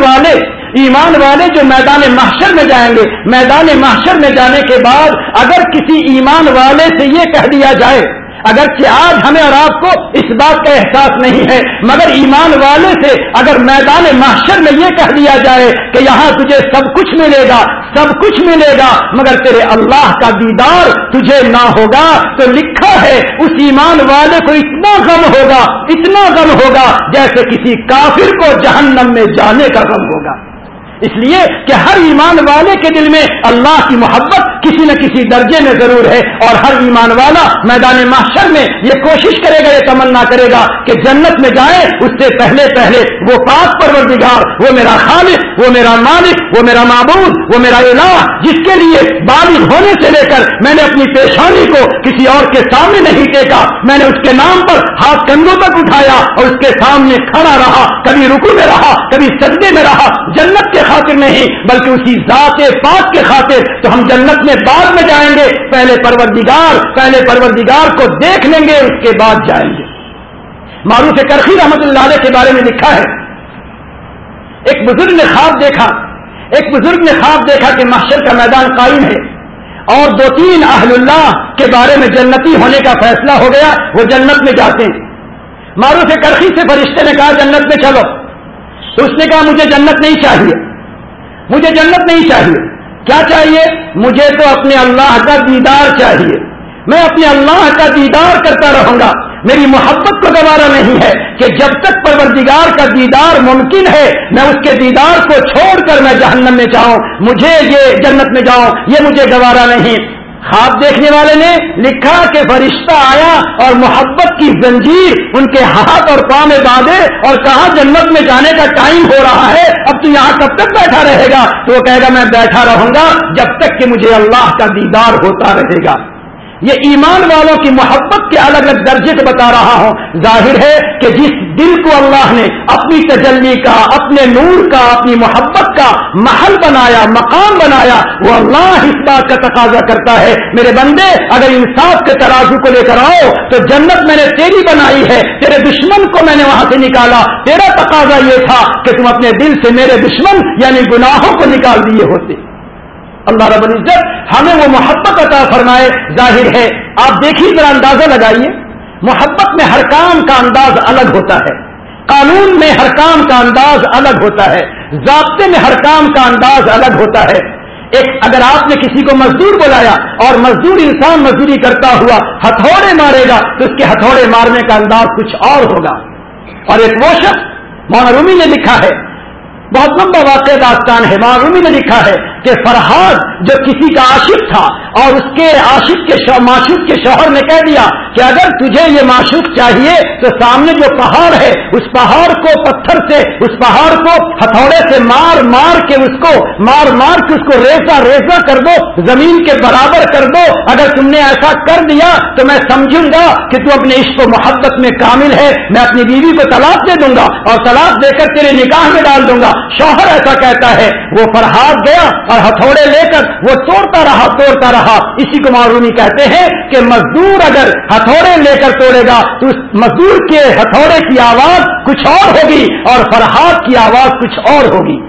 Speaker 1: ایمان والے جو میدان محشر میں جائیں گے، میدان محشر میں جانے کے بعد اگر کسی ایمان والے سے یہ کہہ دیا جائے، اگرچہ آج ہمیں اور آپ کو اس بات کا احساس نہیں ہے، مگر ایمان والے سے اگر میدان محشر میں یہ کہہ دیا جائے کہ یہاں تجھے سب کچھ ملے گا، سب کچھ ملے گا، مگر تیرے اللہ کا دیدار تجھے نہ ہوگا، تو لکھا ہے اس ایمان والے کو اتنا غم ہوگا، اتنا غم ہوگا جیسے کسی کافر کو جہنم میں جانے کا غم ہوگا. اس لیے کہ ہر ایمان والے کے دل میں اللہ کی محبت کسی نہ کسی درجے میں ضرور ہے، اور ہر ایمان والا میدان محشر میں یہ کوشش کرے گا، یہ تمنا کرے گا کہ جنت میں جائے اس سے پہلے وہ پاک پروردگار، وہ میرا خالق، وہ میرا مالک، وہ میرا معبود، وہ میرا الہ، جس کے لیے بالغ ہونے سے لے کر میں نے اپنی پیشانی کو کسی اور کے سامنے نہیں ٹیکا، میں نے اس کے نام پر ہاتھ کندھوں تک اٹھایا اور اس کے سامنے کھڑا رہا، کبھی رکوع میں رہا، کبھی سجدے میں رہا، جنت کے خاطر نہیں بلکہ اسی ذات پاک کے خاطر. تو ہم جنت میں بعد میں جائیں گے، پہلے پروردگار کو دیکھ لیں گے، اس کے بعد جائیں گے. معروف کرخی رحمت اللہ علیہ کے بارے میں لکھا ہے، ایک بزرگ نے خواب دیکھا کہ محشر کا میدان قائم ہے اور 2-3 اہل اللہ کے بارے میں جنتی ہونے کا فیصلہ ہو گیا، وہ جنت میں جاتے ہیں. معروف کرخی سے فرشتے نے کہا جنت میں چلو، تو اس نے کہا مجھے جنت نہیں چاہیے، مجھے جنت نہیں چاہیے. کیا چاہیے؟ مجھے تو اپنے اللہ کا دیدار چاہیے، میں اپنے اللہ کا دیدار کرتا رہوں گا. میری محبت کو گوارا نہیں ہے کہ جب تک پروردگار کا دیدار ممکن ہے میں اس کے دیدار کو چھوڑ کر میں جہنم میں جاؤں، مجھے یہ جنت میں جاؤں، یہ مجھے گوارا نہیں. خواب دیکھنے والے نے لکھا کہ فرشتہ آیا اور محبت کی زنجیر ان کے ہاتھ اور پاؤں میں باندھے اور کہا جنت میں جانے کا ٹائم ہو رہا ہے، اب تو یہاں کب تک بیٹھا رہے گا؟ تو وہ کہے گا میں بیٹھا رہوں گا جب تک کہ مجھے اللہ کا دیدار ہوتا رہے گا. یہ ایمان والوں کی محبت کے الگ الگ درجے کو بتا رہا ہوں. ظاہر ہے کہ جس دل کو اللہ نے اپنی تجلی کا، اپنے نور کا، اپنی محبت کا محل بنایا، مقام بنایا، وہ اللہ اس بات کا تقاضا کرتا ہے میرے بندے اگر انصاف کے ترازو کو لے کر آؤ تو جنت میں نے تیری بنائی ہے، تیرے دشمن کو میں نے وہاں سے نکالا، تیرا تقاضا یہ تھا کہ تم اپنے دل سے میرے دشمن یعنی گناہوں کو نکال دیے ہوتے. اللہ رب العزت ہمیں وہ محبت عطا فرمائے. ظاہر ہے آپ دیکھیے، ذرا اندازہ لگائیے، محبت میں ہر کام کا انداز الگ ہوتا ہے، قانون میں ہر کام کا انداز الگ ہوتا ہے، ضابطے میں ہر کام کا انداز الگ ہوتا ہے. اگر آپ نے کسی کو مزدور بلایا اور مزدور انسان مزدوری کرتا ہوا ہتھوڑے مارے گا تو اس کے ہتھوڑے مارنے کا انداز کچھ اور ہوگا. اور ایک وہ شخص، مولانا رومی نے لکھا ہے، بہت لمبا واقعہ داستان ہے، مولانا رومی نے لکھا ہے کہ فرحاد جو کسی کا عاشق تھا اور اس کے عاشق کے معشوق کے شوہر نے کہہ دیا کہ اگر تجھے یہ معشوق چاہیے تو سامنے جو پہاڑ ہے اس پہاڑ کو پتھر سے، اس پہاڑ کو ہتھوڑے سے مار مار کے اس کو ریزہ ریزہ کر دو، زمین کے برابر کر دو. اگر تم نے ایسا کر دیا تو میں سمجھوں گا کہ تو اپنے عشق و محبت میں کامل ہے، میں اپنی بیوی کو طلاق دے دوں گا اور طلاق دے کر تیرے نکاح میں ڈال دوں گا. شوہر ایسا کہتا ہے، وہ فرحاد گیا اور ہتھوڑے لے کر وہ توڑتا رہا. اسی کو معرومی کہتے ہیں کہ مزدور اگر ہتھوڑے لے کر توڑے گا تو اس مزدور کے ہتھوڑے کی آواز کچھ اور ہوگی اور فرحاد کی آواز کچھ اور ہوگی.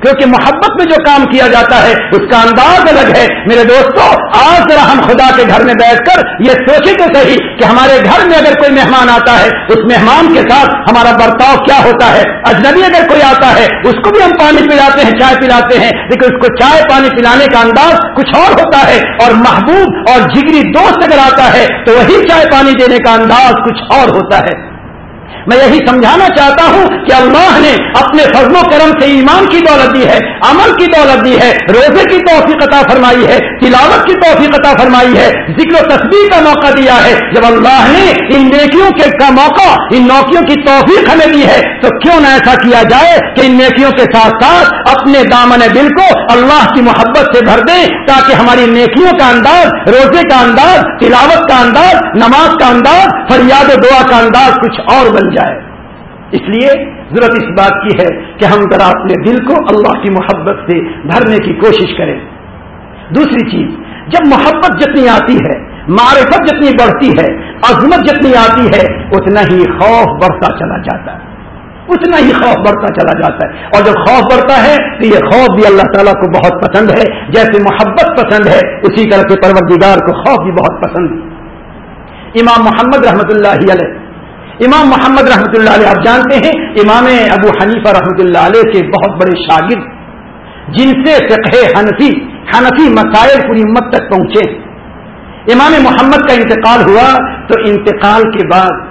Speaker 1: क्योंकि मोहब्बत में जो काम किया जाता है उसका अंदाज अलग है। मेरे दोस्तों, आज जरा हम खुदा के घर में बैठकर ये सोचें तो सही कि हमारे घर में अगर कोई मेहमान आता है, उस मेहमान के साथ हमारा बर्ताव क्या होता है। अजनबी अगर कोई आता है, उसको भी हम पानी पिलाते हैं, चाय पिलाते हैं, लेकिन उसको चाय पानी पिलाने का अंदाज कुछ और होता है, और महबूब और जिगरी दोस्त अगर आता है तो वही चाय पानी देने का अंदाज कुछ और होता है। मैं यही समझाना चाहता हूं कि अल्लाह ने अपने फजलो करम से ईमान की दौलत दी है, अमल की दौलत दी है, रोजे की तौफीक अता फरमाई है, तिलावत की तौफीक अता फरमाई है, जिक्र व तस्बीह का मौका दिया है। जब अल्लाह ने इन नेकियों के का मौका, इन नौकियों की तौफीक हमें दी है, तो क्यों न ऐसा किया जाए कि इन नेकियों के साथ साथ अपने दामन दिल को अल्लाह की मोहब्बत से भर दें, ताकि हमारी नेकियों का अंदाज, रोजे का अंदाज, तिलावत का अंदाज, नमाज का अंदाज, फरियाद दुआ का अंदाज कुछ और बन जाए। इसलिए जरूरत इस बात की है कि हम जरा अपने दिल को अल्लाह की मोहब्बत से भरने की कोशिश करें। दूसरी चीज, जब मोहब्बत जितनी आती है, मारिफत जितनी बढ़ती है, अजमत जितनी आती है, उतना ही खौफ बढ़ता चला जाता है, उतना ही खौफ बढ़ता चला जाता है। और जब खौफ बढ़ता है तो ये खौफ भी अल्लाह ताला को बहुत पसंद है। जैसे मोहब्बत पसंद है, उसी तरह से परवरदिगार को खौफ भी बहुत पसंद है। इमाम मोहम्मद रहमतुल्लाह अलैह, इमाम मोहम्मद रहमतुल्लाह अलैह, आप जानते हैं इमाम अबू हनीफा रहमतुल्लाह अलैह के बहुत बड़े शागिर्द, जिनसे फिक़्ह हनफी मसाइल पूरी उम्मत तक पहुंचे। इमाम मोहम्मद का इंतकाल हुआ तो इंतकाल के बाद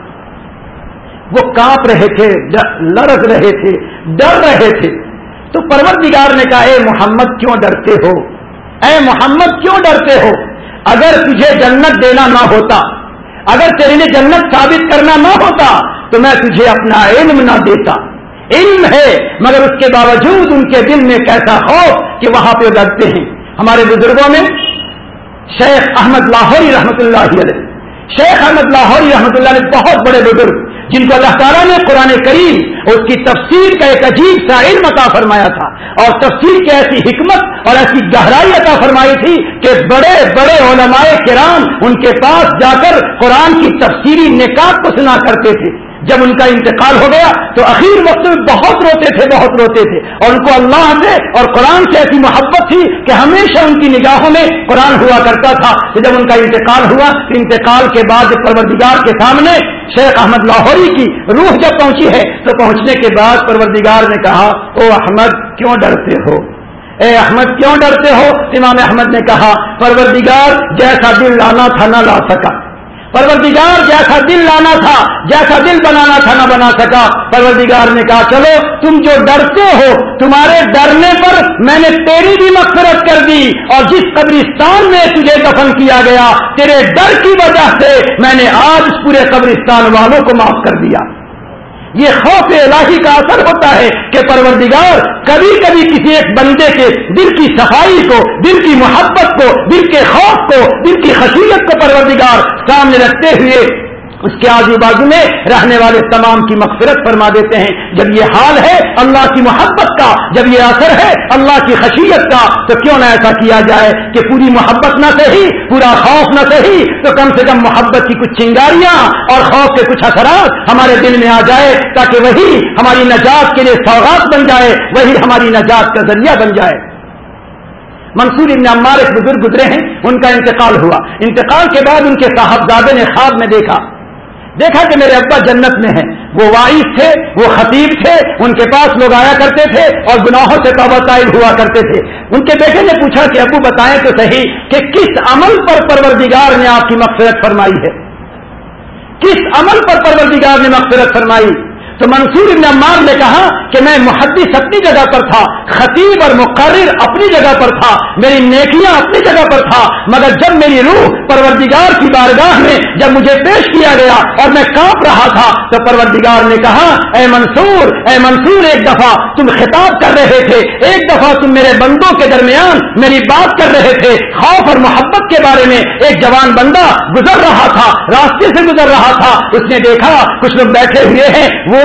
Speaker 1: वो कांप रहे थे, लरज रहे थे, डर रहे थे। तो परवरदिगार ने कहा, ए मोहम्मद क्यों डरते हो, ए मोहम्मद क्यों डरते हो? अगर तुझे जन्नत देना ना होता, अगर तेरे लिए जन्नत साबित करना ना होता, तो मैं तुझे अपना इल्म ना देता। इल्म है, मगर उसके बावजूद उनके दिल में कैसा खौफ कि वहां पे डरते हैं। हमारे बुजुर्गों में शेख अहमद लाहौरी रहमतुल्लाह अलैह, शेख अहमद लाहौरी रहमतुल्लाह अलैह बहुत बड़े बुजुर्ग, जिनको अल्लाह ताला ने कुरान करीम और उसकी तफसीर का एक अजीब सा इल्म अता फरमाया था, और तफसीर की ऐसी हिकमत और ऐसी गहराई अता फरमाई थी कि बड़े बड़े उलमाए किराम उनके पास जाकर कुरान की तफसीरी निकात को सुना करते थे। जब उनका इंतकाल हो गया तो आखिर वक्त में बहुत रोते थे, बहुत रोते थे, और उनको अल्लाह से और कुरान से ऐसी मोहब्बत थी कि हमेशा उनकी निगाहों में कुरान हुआ करता था। तो जब उनका इंतकाल हुआ तो इंतकाल के बाद परवरदिगार के सामने शेख अहमद लाहौरी की रूह जब पहुंची है, तो पहुंचने के बाद परवरदिगार ने कहा, ओ अहमद क्यों डरते हो, ए अहमद क्यों डरते हो? इमाम अहमद ने कहा, परवरदिगार जैसा दिल लाना था ना ला सका, परवरदिगार जैसा दिल लाना था, जैसा दिल बनाना था ना बना सका। परवरदिगार ने कहा, चलो तुम जो डरते हो, तुम्हारे डरने पर मैंने तेरी भी मग़फ़िरत कर दी, और जिस कब्रिस्तान में तुझे दफन किया गया, तेरे डर की वजह से मैंने आज इस पूरे कब्रिस्तान वालों को माफ कर दिया। ये खौफ इलाही का असर होता है कि परवरदिगार कभी कभी किसी एक बंदे के दिल की सफाई को, दिल की मोहब्बत को, दिल के खौफ को, दिल की खशियत को परवरदिगार सामने रखते हुए उसके आजू बाजू में रहने वाले तमाम की मग़फ़िरत फरमा देते हैं। जब ये हाल है अल्लाह की मोहब्बत का, जब ये असर है अल्लाह की खशियत का, तो क्यों ना ऐसा किया जाए कि पूरी मोहब्बत न सही, पूरा खौफ न सही, तो कम से कम मोहब्बत की कुछ चिंगारियां और खौफ के कुछ असरात हमारे दिल में आ जाए, ताकि वही हमारी नजात के लिए सौगात बन जाए, वही हमारी नजात का जरिया बन जाए। मंसूर इब्न अम्मार एक बुजुर्ग गुजरे हैं, उनका इंतकाल हुआ। इंतकाल के बाद उनके साहबजादे ने ख्वाब में देखा कि मेरे अब्बा जन्नत में हैं। वो वाइस थे, वो खतीब थे, उनके पास लोग आया करते थे और गुनाहों से तौबा ताइब हुआ करते थे। उनके बेटे ने पूछा कि अब्बू बताएं तो सही कि किस अमल पर परवरदिगार ने आपकी मग़फ़िरत फरमाई है, किस अमल पर परवरदिगार ने मग़फ़िरत फरमाई? तो मंसूर इब्न अम्मार ने कहा कि मैं मुहद्दिस अपनी जगह पर था, खतीब और मुक़र्रिर अपनी जगह पर था, मेरी नेकियां अपनी जगह पर था, मगर जब मेरी रूह परवरदिगार की बारगाह में जब मुझे पेश किया गया और मैं कांप रहा था, तो परवरदिगार ने कहा, ए मंसूर एक दफा तुम खिताब कर रहे थे, एक दफा तुम मेरे बंदों के दरमियान मेरी बात कर रहे थे, खौफ और मोहब्बत के बारे में। एक जवान बंदा गुजर रहा था, रास्ते से गुजर रहा था, उसने देखा कुछ लोग बैठे हुए हैं, वो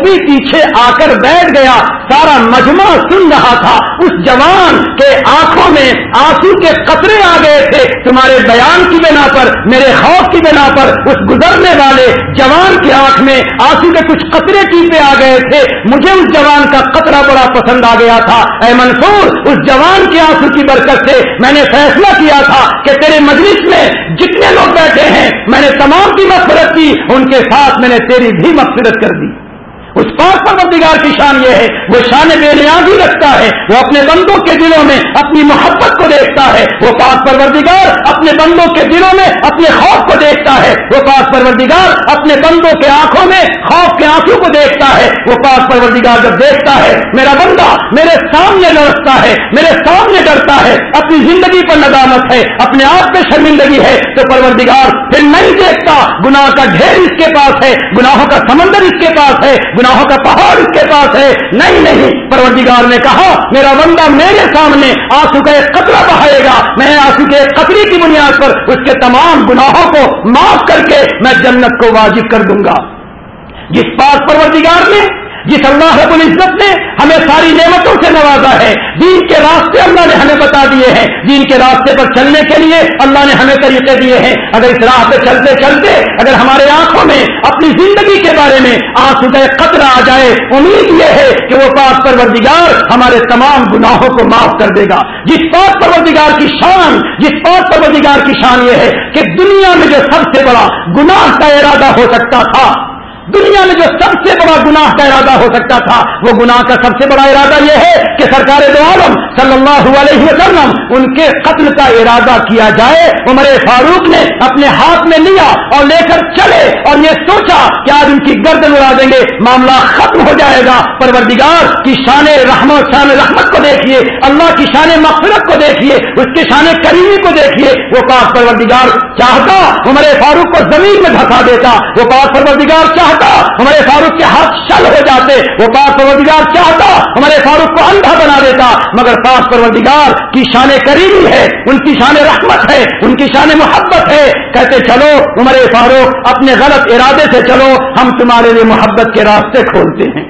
Speaker 1: भी पीछे आकर बैठ गया। सारा मजमा सुन रहा था। उस जवान के आंखों में आंसू के कतरे आ गए थे तुम्हारे बयान की बिना पर, मेरे खौफ की बिना पर। उस गुजरने वाले जवान की आंख में आंसू के कुछ कतरे टीपे आ गए थे। मुझे उस जवान का कतरा बड़ा पसंद आ गया था। ऐ मंसूर, उस जवान के आंसू की बरकत से मैंने फैसला किया था कि तेरे मजलिस में जितने लोग बैठे हैं मैंने तमाम की मग़फ़िरत की, उनके साथ मैंने तेरी भी मग़फ़िरत कर दी। उस पाक परवरदिगार की शान ये है, वो शान बेनियाज़ी रखता है। वो अपने बंदों के दिलों में अपनी मोहब्बत को देखता है। वो पाक परवरदिगार अपने बंदों के दिलों में अपने खौफ को देखता है। वो पाक परवरदिगार अपने बंदों के आंखों में खौफ के आंसू को देखता है। वो पाक परवरदिगार जब देखता है मेरा बंदा मेरे सामने लड़ता है, मेरे सामने डरता है, अपनी जिंदगी पर नदामत है, अपने आप पे शर्मिंदगी है, तो परवरदिगार फिर नहीं देखता गुनाह का ढेर इसके पास है, गुनाहों का समंदर इसके पास है, गुनाहों का पहाड़ इसके पास है। नहीं, परवरदिगार ने कहा मेरा बंदा मेरे सामने आंसू का एक कतरा बहाएगा, मैं आंसू के एक कतरे की बुनियाद पर उसके तमाम गुनाहों को माफ करके मैं जन्नत को वाजिब कर दूंगा। जिस पाक परवरदिगार ने, जिस अल्लाह रब्बुल इज्जत ने हमें सारी नेमतों से नवाजा है, दीन के रास्ते अल्लाह ने हमें बता दिए हैं, दीन के रास्ते पर चलने के लिए अल्लाह ने हमें तरीके दिए हैं। अगर इस राह पे चलते चलते अगर हमारे आंखों में अपनी जिंदगी के बारे में आंसू का कतरा आ जाए, उम्मीद यह है कि वो पाक परवरदिगार हमारे तमाम गुनाहों को माफ कर देगा। जिस पाक परवरदिगार की शान, जिस पाक परवरदिगार की शान यह है कि दुनिया में जो सबसे बड़ा गुनाह का इरादा हो सकता था, दुनिया में जो सबसे बड़ा गुनाह का इरादा हो सकता था, वो गुनाह का सबसे बड़ा इरादा यह है कि सरकार दो आलम सल्लल्लाहु अलैहि वसल्लम उनके कत्ल का इरादा किया जाए। उमर फारूक ने अपने हाथ में लिया और लेकर चले और ये सोचा कि आज उनकी गर्दन उड़ा देंगे, मामला खत्म हो जाएगा। परवरदिगार की शान रहमत, शान रहमत को देखिए, अल्लाह की शान मग़फ़िरत को देखिए, उसके शान करीमी को देखिए। वो पाक परवरदिगार चाहता उमर फारूक को जमीन में धंसा देता, वो पाक परवरदिगार चाहता हमारे फारूक के हाथ शल हो जाते, वो पाक परवरदिगार चाहता हमारे फारूक को अंधा बना देता, मगर पाक परवरदिगार की शान करीमी है, उनकी शान रहमत है, उनकी शान मोहब्बत है। कहते चलो उमर फारूक अपने गलत इरादे से चलो, हम तुम्हारे लिए मोहब्बत के रास्ते खोलते हैं।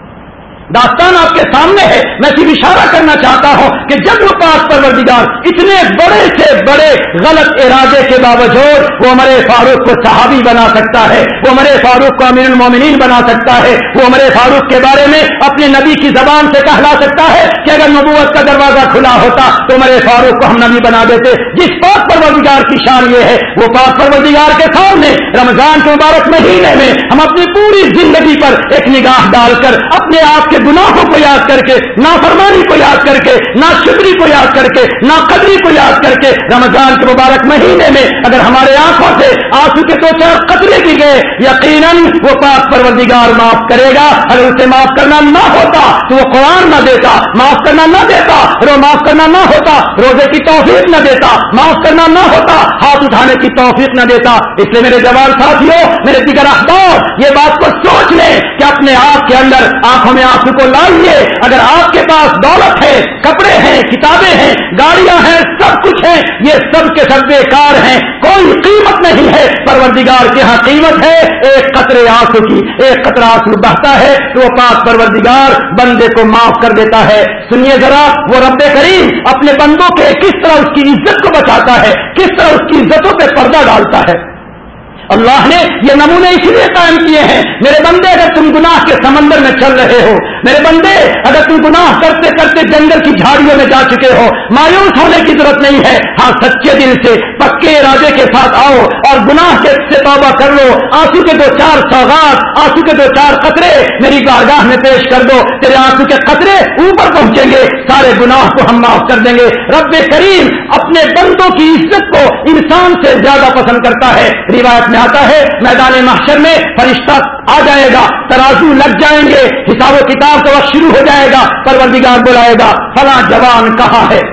Speaker 1: दास्तान आपके सामने है। मैं सिर्फ इशारा करना चाहता हूं कि जब वो पाक परवरदिगार इतने बड़े से बड़े गलत इरादे के बावजूद वो उमर फारूक को सहाबी बना सकता है, वो उमर फारूक को अमीरुल मोमिनीन बना सकता है, वो उमर फारूक के बारे में अपने नबी की जबान से कहला सकता है कि अगर नबूवत का दरवाजा खुला होता तो उमर फारूक को हम नबी बना देते। जिस पाक परवरदिगार की शान ये है, वो पाक परवरदिगार के सामने रमजान के मुबारक महीने में हम अपनी पूरी जिंदगी पर एक निगाह डालकर अपने आप के गुनाहों को याद करके, नाफरमानी को याद करके, नाशुक्री को याद करके, नाकदरी को याद करके, रमजान के मुबारक महीने में अगर हमारे आंखों से आंसू के 2-4 कतरे भी गए, यकीनन वो पाक परवरदिगार माफ करेगा। अगर उसे माफ करना ना होता तो वो कुरान ना देता, माफ करना ना देता, और माफ करना ना होता रोजे की तौफीक ना देता, माफ करना ना होता हाथ उठाने की तौफीक ना देता। इसलिए मेरे जवान साथियों, मेरे दिगर अहबाब, ये बात को सोच लें कि अपने आप के अंदर आंखों में आंसू को लाइए। अगर आपके पास दौलत है, कपड़े हैं, किताबें हैं, गाड़ियां हैं, सब कुछ है, ये सब के सब बेकार हैं, कोई कीमत नहीं है। परवरदिगार के यहाँ कीमत है एक कतरे आंसू की। एक कतरा आंसू बहता है तो वो पाक परवरदिगार बंदे को माफ कर देता है। सुनिए जरा, वो रब्बे करीम अपने बंदों के किस तरह उसकी इज्जत को बचाता है, किस तरह उसकी इज्जतों पे पर्दा डालता है। अल्लाह ने ये नमूने इसलिए कायम किए हैं, मेरे बंदे अगर तुम गुनाह के समंदर में चल रहे हो, मेरे बंदे अगर तुम गुनाह करते करते जंगल की झाड़ियों में जा चुके हो, मायूस होने की जरूरत नहीं है। हाँ, सच्चे दिल से पक्के इरादे के साथ आओ और गुनाह के से तौबा कर लो। आंसू के 2-4 सौगात, आंसू के 2-4 कतरे मेरी बारगाह में पेश कर दो। तेरे आंसू के कतरे ऊपर पहुंचेंगे, सारे गुनाह को हम माफ कर देंगे। रब्बे करीम अपने बंदों की इज्जत को इंसान से ज्यादा पसंद करता है। रिवायत में आता है मैदान महशर में फरिश्ता आ जाएगा, तराजू लग जाएंगे, हिसाब किताब का वक्त शुरू हो जाएगा। परवरदिगार बुलाएगा, फला जवान कहाँ है,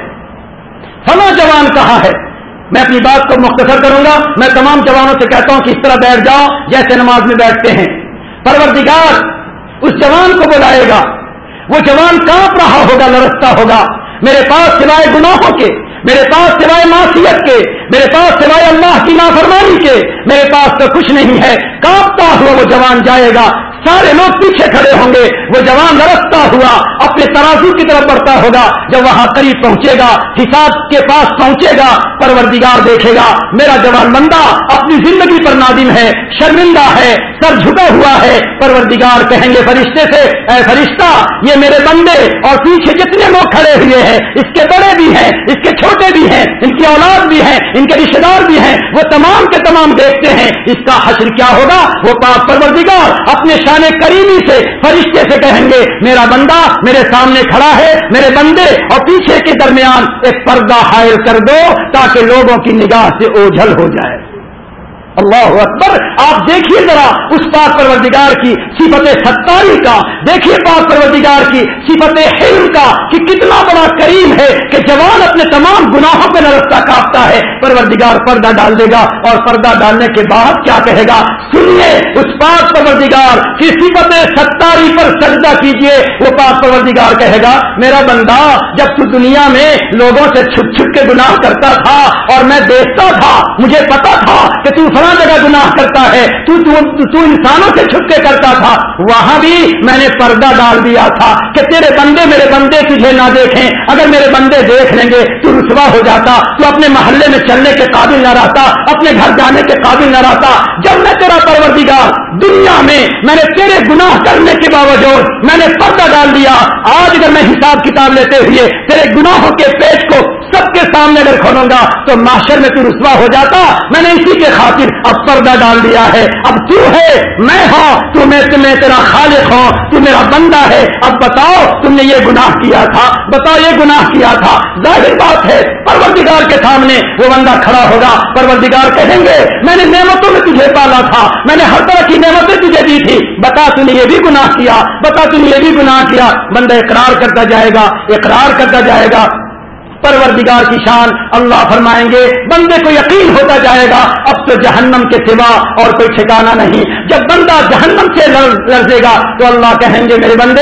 Speaker 1: फला जवान कहाँ है। मैं अपनी बात को मुख्तसर करूंगा। मैं तमाम जवानों से कहता हूं कि इस तरह बैठ जाओ जैसे नमाज में बैठते हैं। परवरदिगार उस जवान को बुलाएगा, वो जवान कांप रहा होगा, लरसता होगा। मेरे पास सिवाय गुनाहों के, मेरे पास सिवाय मासियत के, मेरे पास सिवाय अल्लाह की नाफरमानी के, मेरे पास तो कुछ नहीं है। कांपता हुआ वो जवान जाएगा, सारे लोग पीछे खड़े होंगे, वो जवान लड़कता हुआ अपने तराजू की तरफ बढ़ता होगा। जब वहां करीब पहुंचेगा, हिसाब के पास पहुंचेगा, परवरदिगार देखेगा मेरा जवान बंदा अपनी जिंदगी पर नादिम है, शर्मिंदा है, सर झुका हुआ है। परवरदिगार कहेंगे फरिश्ते से, ऐ फरिश्ता, ये मेरे बंदे और पीछे जितने लोग खड़े हुए हैं, इसके बड़े भी हैं, इसके छोटे भी हैं, इनकी औलाद भी हैं, इनके रिश्तेदार भी हैं, वो तमाम के तमाम देखते हैं इसका हश्र क्या होगा। वो पाक परवरदिगार अपने शान करीमी से फरिश्ते से कहेंगे मेरा बंदा मेरे सामने खड़ा है, मेरे बंदे और पीछे के दरमियान एक पर्दा हायल कर दो ताकि लोगों की निगाह से ओझल हो जाए। अल्लाह अकबर। आप देखिए जरा उस पाक परवरदिगार की सिफत सत्तारी का, देखिए पाक परवरदिगार की सिफत हिल्म का कि कितना बड़ा करीम है कि जवान अपने तमाम गुनाहों पर लड़कता कांपता है। परवरदिगार पर्दा डाल देगा और पर्दा डालने के बाद क्या कहेगा, सुनिए उस पाक परवरदिगार की सिफत सत्तारी पर सजदा कीजिए। वो पाक परवरदिगार कहेगा मेरा बंदा, जब तू दुनिया में लोगों से छुप छुप के गुनाह करता था और मैं देखता था, मुझे पता था कि तू फलां जगह गुनाह करता है, तू इंसानों से छुप के करता था, वहां भी मैंने पर्दा डाल दिया था कि तेरे बंदे मेरे बंदे तुझे ना देखें। अगर मेरे बंदे देख लेंगे तू रुसवा हो जाता, तू अपने मोहल्ले में चलने के काबिल न रहता, अपने घर जाने के काबिल न रहता। जब मैं तेरा परवरदिगार दुनिया में मैंने तेरे गुनाह करने के बावजूद मैंने पर्दा डाल दिया, आज अगर मैं हिसाब किताब लेते हुए तेरे गुनाहों के पेज को सबके सामने अगर खोलूंगा तो माशर में तू रुसवा हो जाता। मैंने इसी के खातिर अब पर्दा डाल दिया है। अब तू है, मैं हूं, तू मैं तेरा खालिक हूं, तू मेरा बंदा है। अब बताओ तुमने ये गुनाह किया था, बताओ ये गुनाह किया था। जाहिर बात है परवरदिगार के सामने वो बंदा खड़ा होगा। परवरदिगार कहेंगे मैंने नेमतों में तुझे पाला था, मैंने हर तरह की नेमतें तुझे दी थी, बता तूने ये भी गुनाह किया, बता तूने ये भी गुनाह किया। बंदा इकरार करता जाएगा, इकरार करता जाएगा। परवरदिगार की शान अल्लाह फरमाएंगे बंदे को यकीन होता जाएगा अब तो जहन्नम के सिवा और कोई ठिकाना नहीं। जब बंदा जहन्नम से लर्जेगा तो अल्लाह कहेंगे मेरे बंदे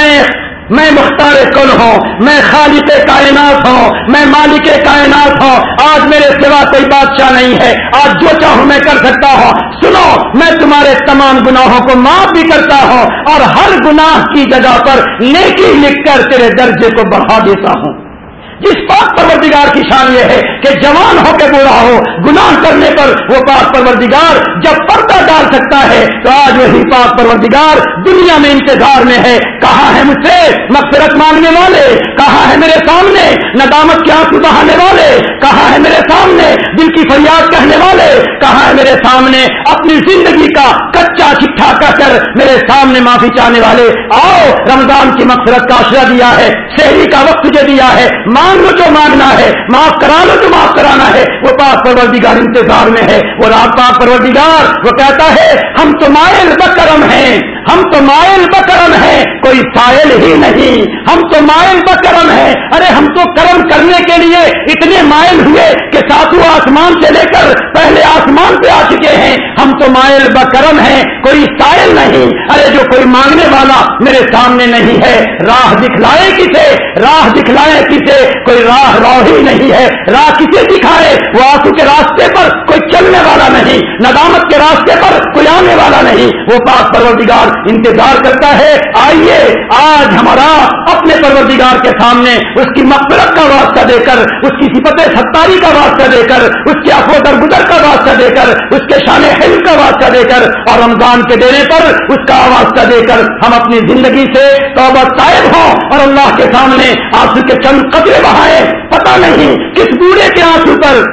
Speaker 1: मैं मुख्तार कुल हूं, मैं खालिक कायनात हूं, मैं मालिक कायनात हूं, आज मेरे सिवा कोई बादशाह नहीं है, आज जो चाहूं मैं कर सकता हूं। सुनो, मैं तुम्हारे तमाम गुनाहों को माफ भी करता हूं और हर गुनाह की जगह पर नेकी लिखकर तेरे दर्जे को बढ़ा देता हूं। जिस पाक परवरदिगार की शान यह है कि जवान हो के बूढ़ा हो गुनाह करने पर वो पाक परवरदिगार जब पर्दा डाल सकता है तो आज वही पाक परवरदिगार दुनिया में इंतजार में है। कहाँ है मुझसे मग़फ़िरत मांगने वाले, कहाँ है मेरे सामने नदामत के आंसू बहाने वाले, कहाँ है मेरे सामने दिल की फरियाद कहने वाले, कहाँ है मेरे सामने अपनी जिंदगी का कच्चा चिट्ठा कहकर मेरे सामने माफी चाहने वाले। आओ, रमजान की मग़फ़िरत का आशरा दिया है, सहरी का वक्त तुझे दिया है, मांग लो जो मांगना है, माफ करा लो जो माफ कराना है। वो पाक परवरदिगार इंतजार में है। वो रात पाक परवरदिगार वो कहता है हम तो माइल बकरम हैं, हम तो माइल बकरम हैं, कोई साइल ही नहीं, हम तो माइल बकरम हैं। अरे हम तो कर्म करने के लिए इतने माइल हुए कि सातों आसमान से लेकर पहले आसमान पे आ चुके हैं। हम तो माइल बकरम हैं, कोई साइल नहीं। अरे जो कोई मांगने वाला मेरे सामने नहीं है, राह दिखलाए किसे, राह दिखलाए किसे, कोई राह ही नहीं है। राह किसे दिखाए, वो आंसू के रास्ते पर कोई चलने वाला नहीं, नदामत के रास्ते पर कोई आने वाला नहीं। वो पाक परवरदिगार इंतजार करता है। आइए आज हमारा अपने परवरदिगार के सामने उसकी मग़फ़िरत का वास्ता देकर, उसकी सिफत सत्तारी का वास्ता देकर, उसके अफ़्व दरगुजर का वास्ता देकर, उसके शान हिल्म का वास्ता देकर और रमजान के देने पर उसका वास्ता देकर हम अपनी जिंदगी से तौबा ताइब हों और अल्लाह के सामने आंसू के चंद कतरे बहाए। पता नहीं किस बूढ़े के आंसू पर,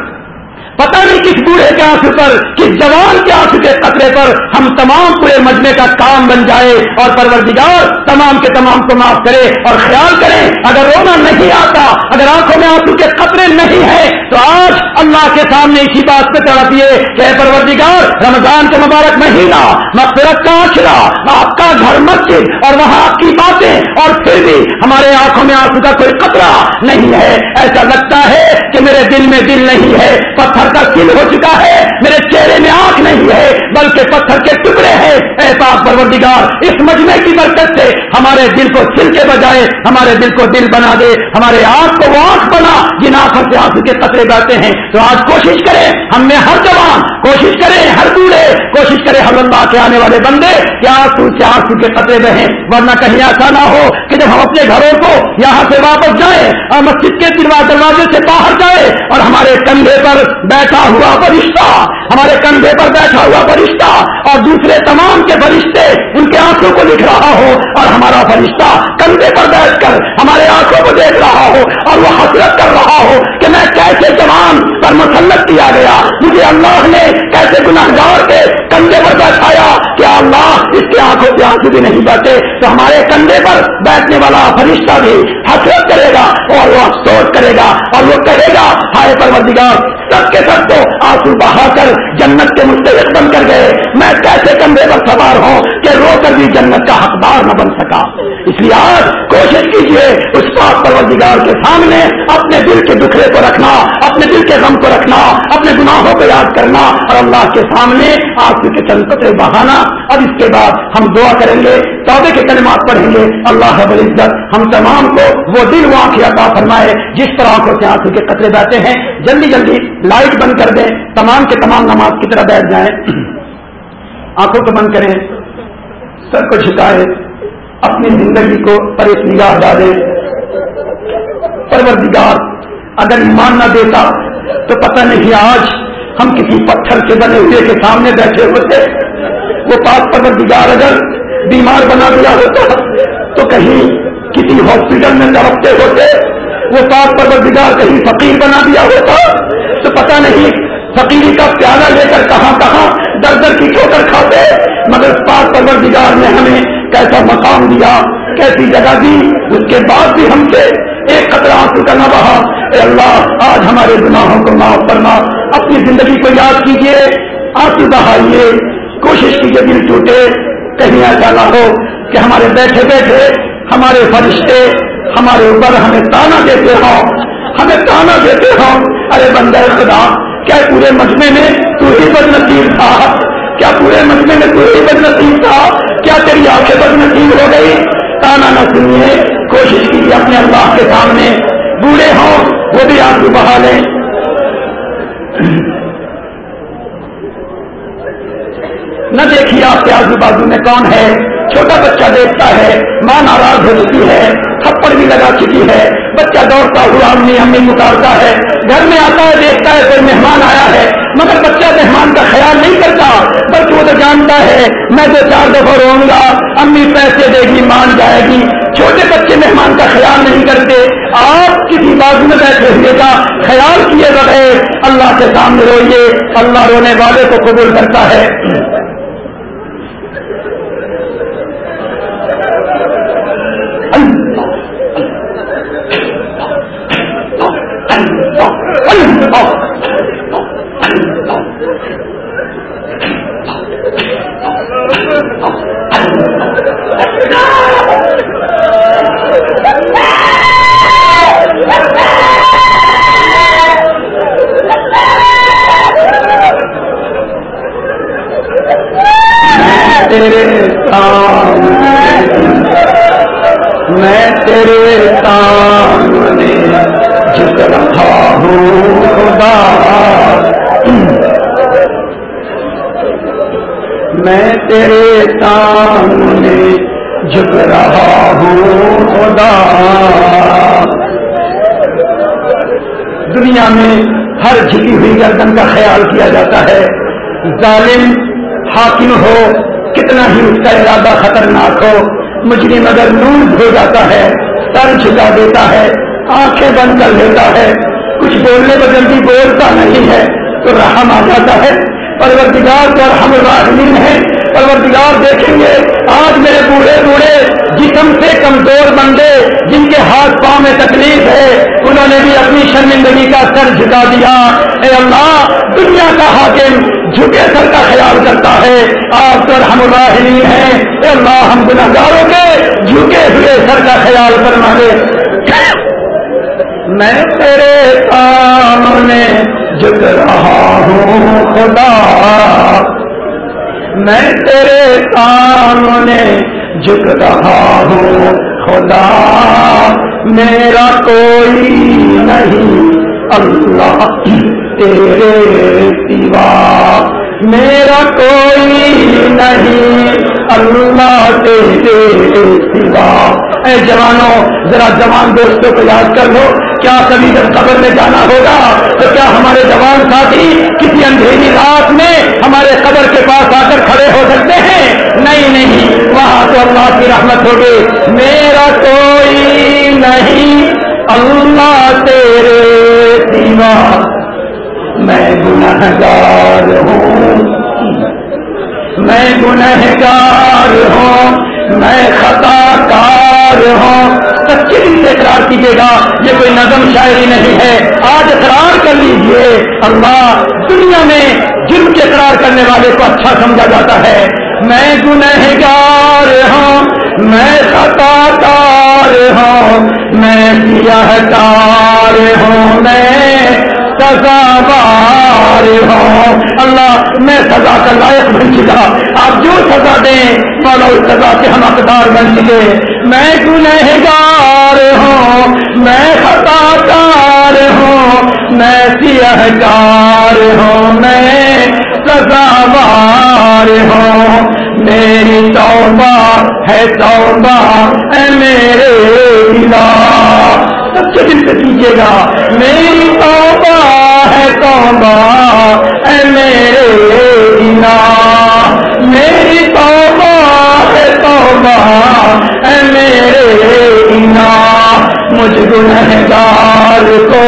Speaker 1: पता नहीं किस बूढ़े के आंसू पर, किस जवान के आंसू के कतरे पर हम तमाम पूरे मजमे का काम बन जाए और परवरदिगार तमाम के तमाम को माफ करे। और ख्याल करें अगर रोना नहीं आता, अगर आंखों में आंसू के कतरे नहीं है तो आज अल्लाह के सामने इसी बात पे तड़पिए कि परवरदिगार रमजान का मुबारक महीना, मग़फ़िरत का आशरा, आपका घर मस्जिद और वहां आपकी बातें, और फिर भी हमारे आंखों में आंसू का कोई कतरा नहीं है। ऐसा लगता है कि मेरे दिल में दिल नहीं है, पत्थर का सिल हो चुका है, मेरे चेहरे में आंख नहीं है बल्कि पत्थर के टुकड़े हैं। ऐ पाक परवरदिगार इस मजमे की बरकत से हमारे दिल को सिल के बजाय हमारे दिल को दिल बना दे, हमारे आंख को वो आंख बना जिन आंखों से आंसू के कतरे बहते हैं। तो आज कोशिश करें हम में हर जवान, کوشش کریں ہر بوڑھے، کوشش کریں ہر اللہ کے آنے والے بندے کہ آنسو سے آنسو کے قطرے بہیں، ورنہ کہیں ایسا نہ ہو کہ جب ہم اپنے گھروں کو یہاں سے واپس جائیں اور مسجد کے دروازے سے باہر جائیں اور ہمارے کندھے پر بیٹھا ہوا فرشتہ، ہمارے کندھے پر بیٹھا ہوا فرشتہ اور دوسرے تمام کے فرشتے ان کے آنکھوں کو لکھ رہا ہو اور ہمارا فرشتہ کندھے پر بیٹھ کر ہمارے آنکھوں کو دیکھ رہا ہو اور وہ حسرت کر رہا ہو کہ میں کیسے جوان پر مسلط کیا گیا، مجھے اللہ نے کیسے گناہگار کے کندھے پر بیٹھایا کہ اللہ اس کے آنکھوں سے آنسو بھی نہیں بچے، تو ہمارے کندھے پر بیٹھنے والا فرشتہ بھی حسرت کرے گا اور وہ افسوس کرے گا اور وہ کہے گا ہائے پروردگار، سب کے سب تو آنسو بہا کر جنت کے مستحق بن کر گئے، میں کیسے کندھے پر سوار ہوں کہ رو کر بھی جنت کا حقدار نہ بن سکا۔ اس لیے آج کوشش کیجئے اس پاک پروردگار کے سامنے اپنے دل کے دکھڑے کو رکھنا، اپنے دل کے غم کو رکھنا، اپنے گناہوں کو یاد کرنا اور اللہ کے سامنے آنسو کے چند قطرے بہانا۔ اب اس کے بعد ہم دعا کریں گے، توبے کے کلمات پڑھیں گے۔ اللہ رب العزت ہم تمام کو وہ دل و آنکھیں عطا فرمائے جس پر آنکھوں سے آنسو کے قطرے بہتے ہیں۔ جلدی جلدی لائٹ بند کر دیں، تمام کے تمام نماز کی طرح بیٹھ جائیں، آنکھوں کو بند کریں، سر کو جھکائے، اپنی زندگی کو پر ایک نگاہ ڈالے۔ پروردگار اگر ایمان نہ دیتا تو پتہ نہیں آج ہم کسی پتھر سے بنے ہوئے کے سامنے بیٹھے ہوتے، وہ پاک پروردگار اگر بیمار بنا دیا ہوتا تو کہیں کسی ہاسپٹل میں تڑپتے ہوتے، وہ پاک پروردگار کہیں فقیر بنا دیا ہوتا تو پتہ نہیں فقیری کا پیالہ لے کر کہاں کہاں در در کی ٹھوکر کھاتے، مگر پاک پروردگار نے ہمیں کیسا مقام دیا، کیسی جگہ دی، اس کے بعد بھی ہم سے ایک قطرہ آنسو کا نہ بہا۔ اے اللہ آج ہمارے گناہوں کو معاف فرما، اپنی زندگی کو یاد کیجئے، آنسو بہائیے، کوشش کیجئے دل ٹوٹے، کہیں ایسا نہ ہو کہ ہمارے بیٹھے بیٹھے ہمارے فرشتے ہمارے اوپر ہمیں تانا دیتے ہوں، ہمیں تانا دیتے ہوں، ارے بندہ خدا کیا پورے مجمع میں تو ہی بد نصیب تھا، کیا پورے مجمع میں تو ہی بد نصیب تھا، کیا تیری آنکھیں بد نصیب ہو گئی؟ تانا نہ سنیے، کوشش کیجیے اپنے اللہ کے سامنے، بوڑھے ہوں وہ بھی آنسو بہا لیں۔ نہ دیکھیے آپ کے آزو بازو میں کون ہے، چھوٹا بچہ دیکھتا ہے، ماں ناراض ہو چکی ہے، تھپڑ بھی لگا چکی ہے، بچہ دوڑتا ہوا امی امی پکارتا ہے، گھر میں آتا ہے دیکھتا ہے کوئی مہمان آیا ہے، مگر بچہ مہمان کا خیال نہیں کرتا، بلکہ وہ تو جانتا ہے میں تو 4 دفعہ روؤں گا، امی پیسے دے گی مان جائے گی۔ چھوٹے بچے مہمان کا خیال نہیں کرتے، آپ کسی بازو میں بیٹھے ہوئے کا خیال کیے بغیر اللہ کے سامنے روئیے، اللہ رونے والے کو قبول کرتا ہے۔ میں تیرے سامنے جھک رہا ہوں خدا، میں تیرے سامنے جھک رہا ہوں خدا۔ دنیا میں ہر جھکی ہوئی گردن کا خیال کیا جاتا ہے، ظالم حاکم ہو کتنا ہی اس کا ارادہ خطرناک ہو، مجرم اگر نور ہو جاتا ہے، سر جھکا دیتا ہے، آنکھیں بند کر لیتا ہے، کچھ بولنے پر جلدی بولتا نہیں ہے تو رحم آ جاتا ہے۔ پروردگار تو ارحم الراحمین ہے، پروردگار دیکھیں گے آج میرے بوڑھے بوڑھے جسم سے کمزور بندے جن کے ہاتھ پاؤں میں تکلیف ہے، انہوں نے بھی اپنی شرمندگی کا سر جھکا دیا۔ اے اللہ دنیا کا حاکم جھکے سر کا خیال کرتا ہے، آپ تو ارحم الراحمین ہیں، اے اللہ ہم گنہگاروں کے جھکے ہوئے سر کا خیال فرما دے۔ میں تیرے سامنے جھک رہا ہوں خدا، میں تیرے سامنے جھک رہا ہوں خدا، میرا کوئی نہیں اللہ تیرے سوا میرا کوئی نہیں اللہ تیرے سوا۔ اے جوانوں ذرا جوان دوستوں کو یاد کر لو، کیا کبھی جب قبر میں جانا ہوگا تو کیا ہمارے جوان ساتھی کسی اندھیری رات میں ہمارے قبر کے پاس آ کر کھڑے ہو سکتے ہیں؟ نہیں، وہاں تو اللہ کی رحمت ہوگی۔ میرا کوئی نہیں اللہ تیرے سوا میں گنہگار ہوں، میں گنہگار ہوں، میں خطا کار ہوں۔ سچے دل سے اقرار کیجیے گا، یہ کوئی نظم شاعری نہیں ہے، آج اقرار کر لیجیے۔ اللہ دنیا میں جرم کے اقرار کرنے والے کو اچھا سمجھا جاتا ہے۔ میں گنہگار ہوں، میں خطا کار ہوں، میں سیاہ کار ہوں، میں سزاوار ہوں۔ اللہ میں سزا کا لائق بن چکا، آپ جو سزا دیں مولا اس سزا کے ہم حقدار بن چکے۔ میں گنہگار ہوں، میں خطا کار ہوں، میں سیاہ کار ہوں، میں سزاوار ہوں۔ میری توبہ ہے توبہ اے میرے الہ، سچے دل سے کیجیے گا۔ میری توبہ ہے توبہ اے میرے الہ، میری توبہ ہے توبہ اے میرے الہ۔ مجھ گنہگار کو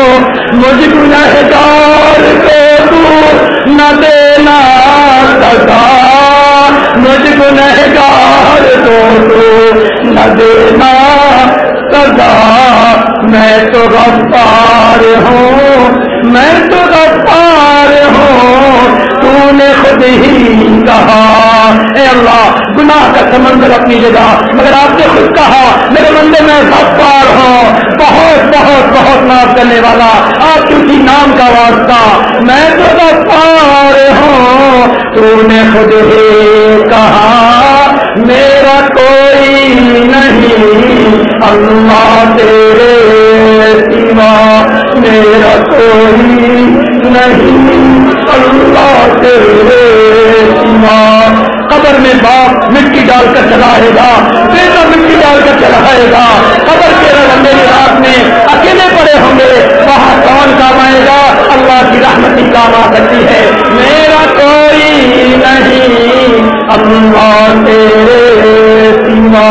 Speaker 1: تو نہ دینا سزا، مجھ گنہگار کو تو نہ دینا سزا۔ میں تو غفار ہوں، میں تو غفار ہوں، تو نے خود ہی کہا۔ اے اللہ گناہ کا سمندر اپنی جگہ، مگر آپ نے خود کہا میرے بندے میں غفار ہوں، بہت بہت بہت معاف کرنے والا، آپ کے اسی نام کا واسطہ۔ میں تو غفار ہوں، تو نے خود ہی کہا میرا کوئی نہیں اللہ تیرے سوا، میرا کوئی نہیں اللہ تیرے سوا۔ قبر میں باپ مٹی ڈال کر چلائے گا، بیٹا مٹی ڈال کر چلائے گا، قبر کے اندھیری رات میں اکیلے پڑے ہوں گے، وہاں کون کام آئے گا؟ اللہ کی رحمت ہی کام آ سکتی ہے۔ میرا کوئی نہیں اللہ تیرے سوا۔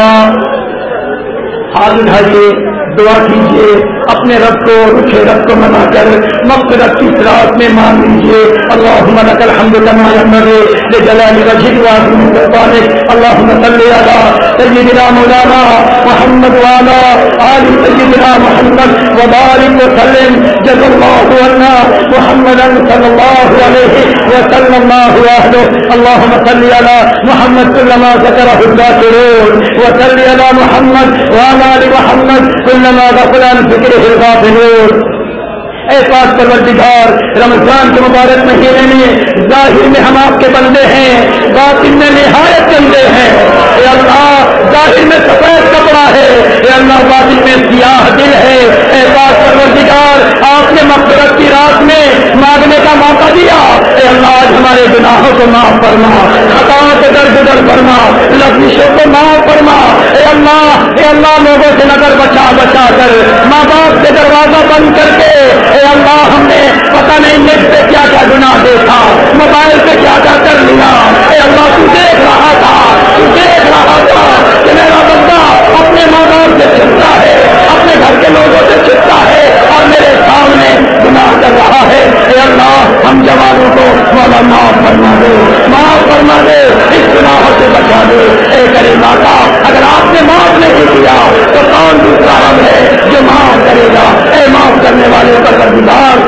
Speaker 1: ہاتھ اٹھائیے، دعا کیجیے، اپنے رب کو رکھے رب کو منا کر مغفرت کی رات میں مان لیجیے۔ اللہم لک الحمد کما ینبغی لجلال وجہک وعظیم سلطانک۔ اللہم صلی علی سیدنا مولانا محمد وعلی آل سیدنا محمد وبارک وسلم۔ جزا اللہ عنا محمدا صلی اللہ علیہ وسلم وآلہ۔ اللہم صلی علی محمد كلما ذکرہ الذاکرون، وصلی علی محمد وعلی آل محمد كلما غفل عن ذکرہ الغافلون۔ اے پاک پروردگار، رمضان کے مبارک مہینے میں ظاہر میں ہم آپ کے بندے ہیں، باطن میں نہایت گندے ہیں۔ اے اللہ ظاہر میں سفید کپڑا ہے، اے اللہ باطن میں سیاہ دل ہے۔ اے پاک پروردگار، آپ نے مغفرت کی رات میں مانگنے کا موقع دیا، اے اللہ آج ہمارے گناہوں کو معاف فرما، خطاؤں سے درگزر فرما، لفظوں کو معاف فرما۔ اے اللہ لوگوں سے نظر بچا بچا کر، ماں باپ سے دروازہ بند کر کے، اے اللہ ہم نے پتہ نہیں نیٹ پہ کیا کیا گناہ دیکھا، موبائل پہ کیا کیا کر لیا۔ اے اللہ تو دیکھ رہا تھا کہ میرا بندہ اپنے ماں باپ سے چھپتا ہے، اپنے گھر کے لوگوں سے چھپتا ہے اور میرے سامنے گناہ کر رہا ہے۔ اے اللہ ہم جوانوں کو مولا معاف فرما دے، معاف فرما دے، اس گناہوں سے بچا دے۔ اے کریم آقا اگر آپ نے معاف نہیں کیا تو کون دوسرا ہم ہے جو معاف کرے گا؟ اے معاف کرنے والے پروردگار،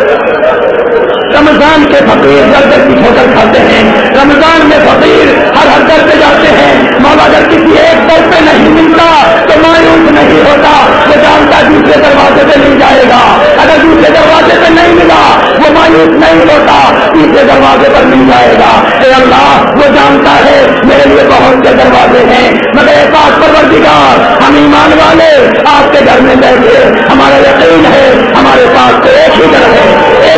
Speaker 1: رمضان کے فقیر در در کی ٹھوکر کھاتے ہیں، رمضان میں فقیر ہر در پہ جاتے ہیں، مولا اگر کسی ایک در پہ نہیں ملتا تو مایوس نہیں ہوتا، وہ جانتا دوسرے دروازے پہ مل جائے گا، اگر دوسرے دروازے پہ نہیں ملا وہ مایوس نہیں ہوتا، تیسرے دروازے پر مل جائے گا۔ اے اللہ وہ جانتا ہے میرے لیے بہت سے دروازے ہیں، مگر اے پاک پروردگار ہم ایمان والے آپ کے گھر میں بیٹھے، ہمارا یقین ہے ہمارے پاس تو ایک ہی در ہے،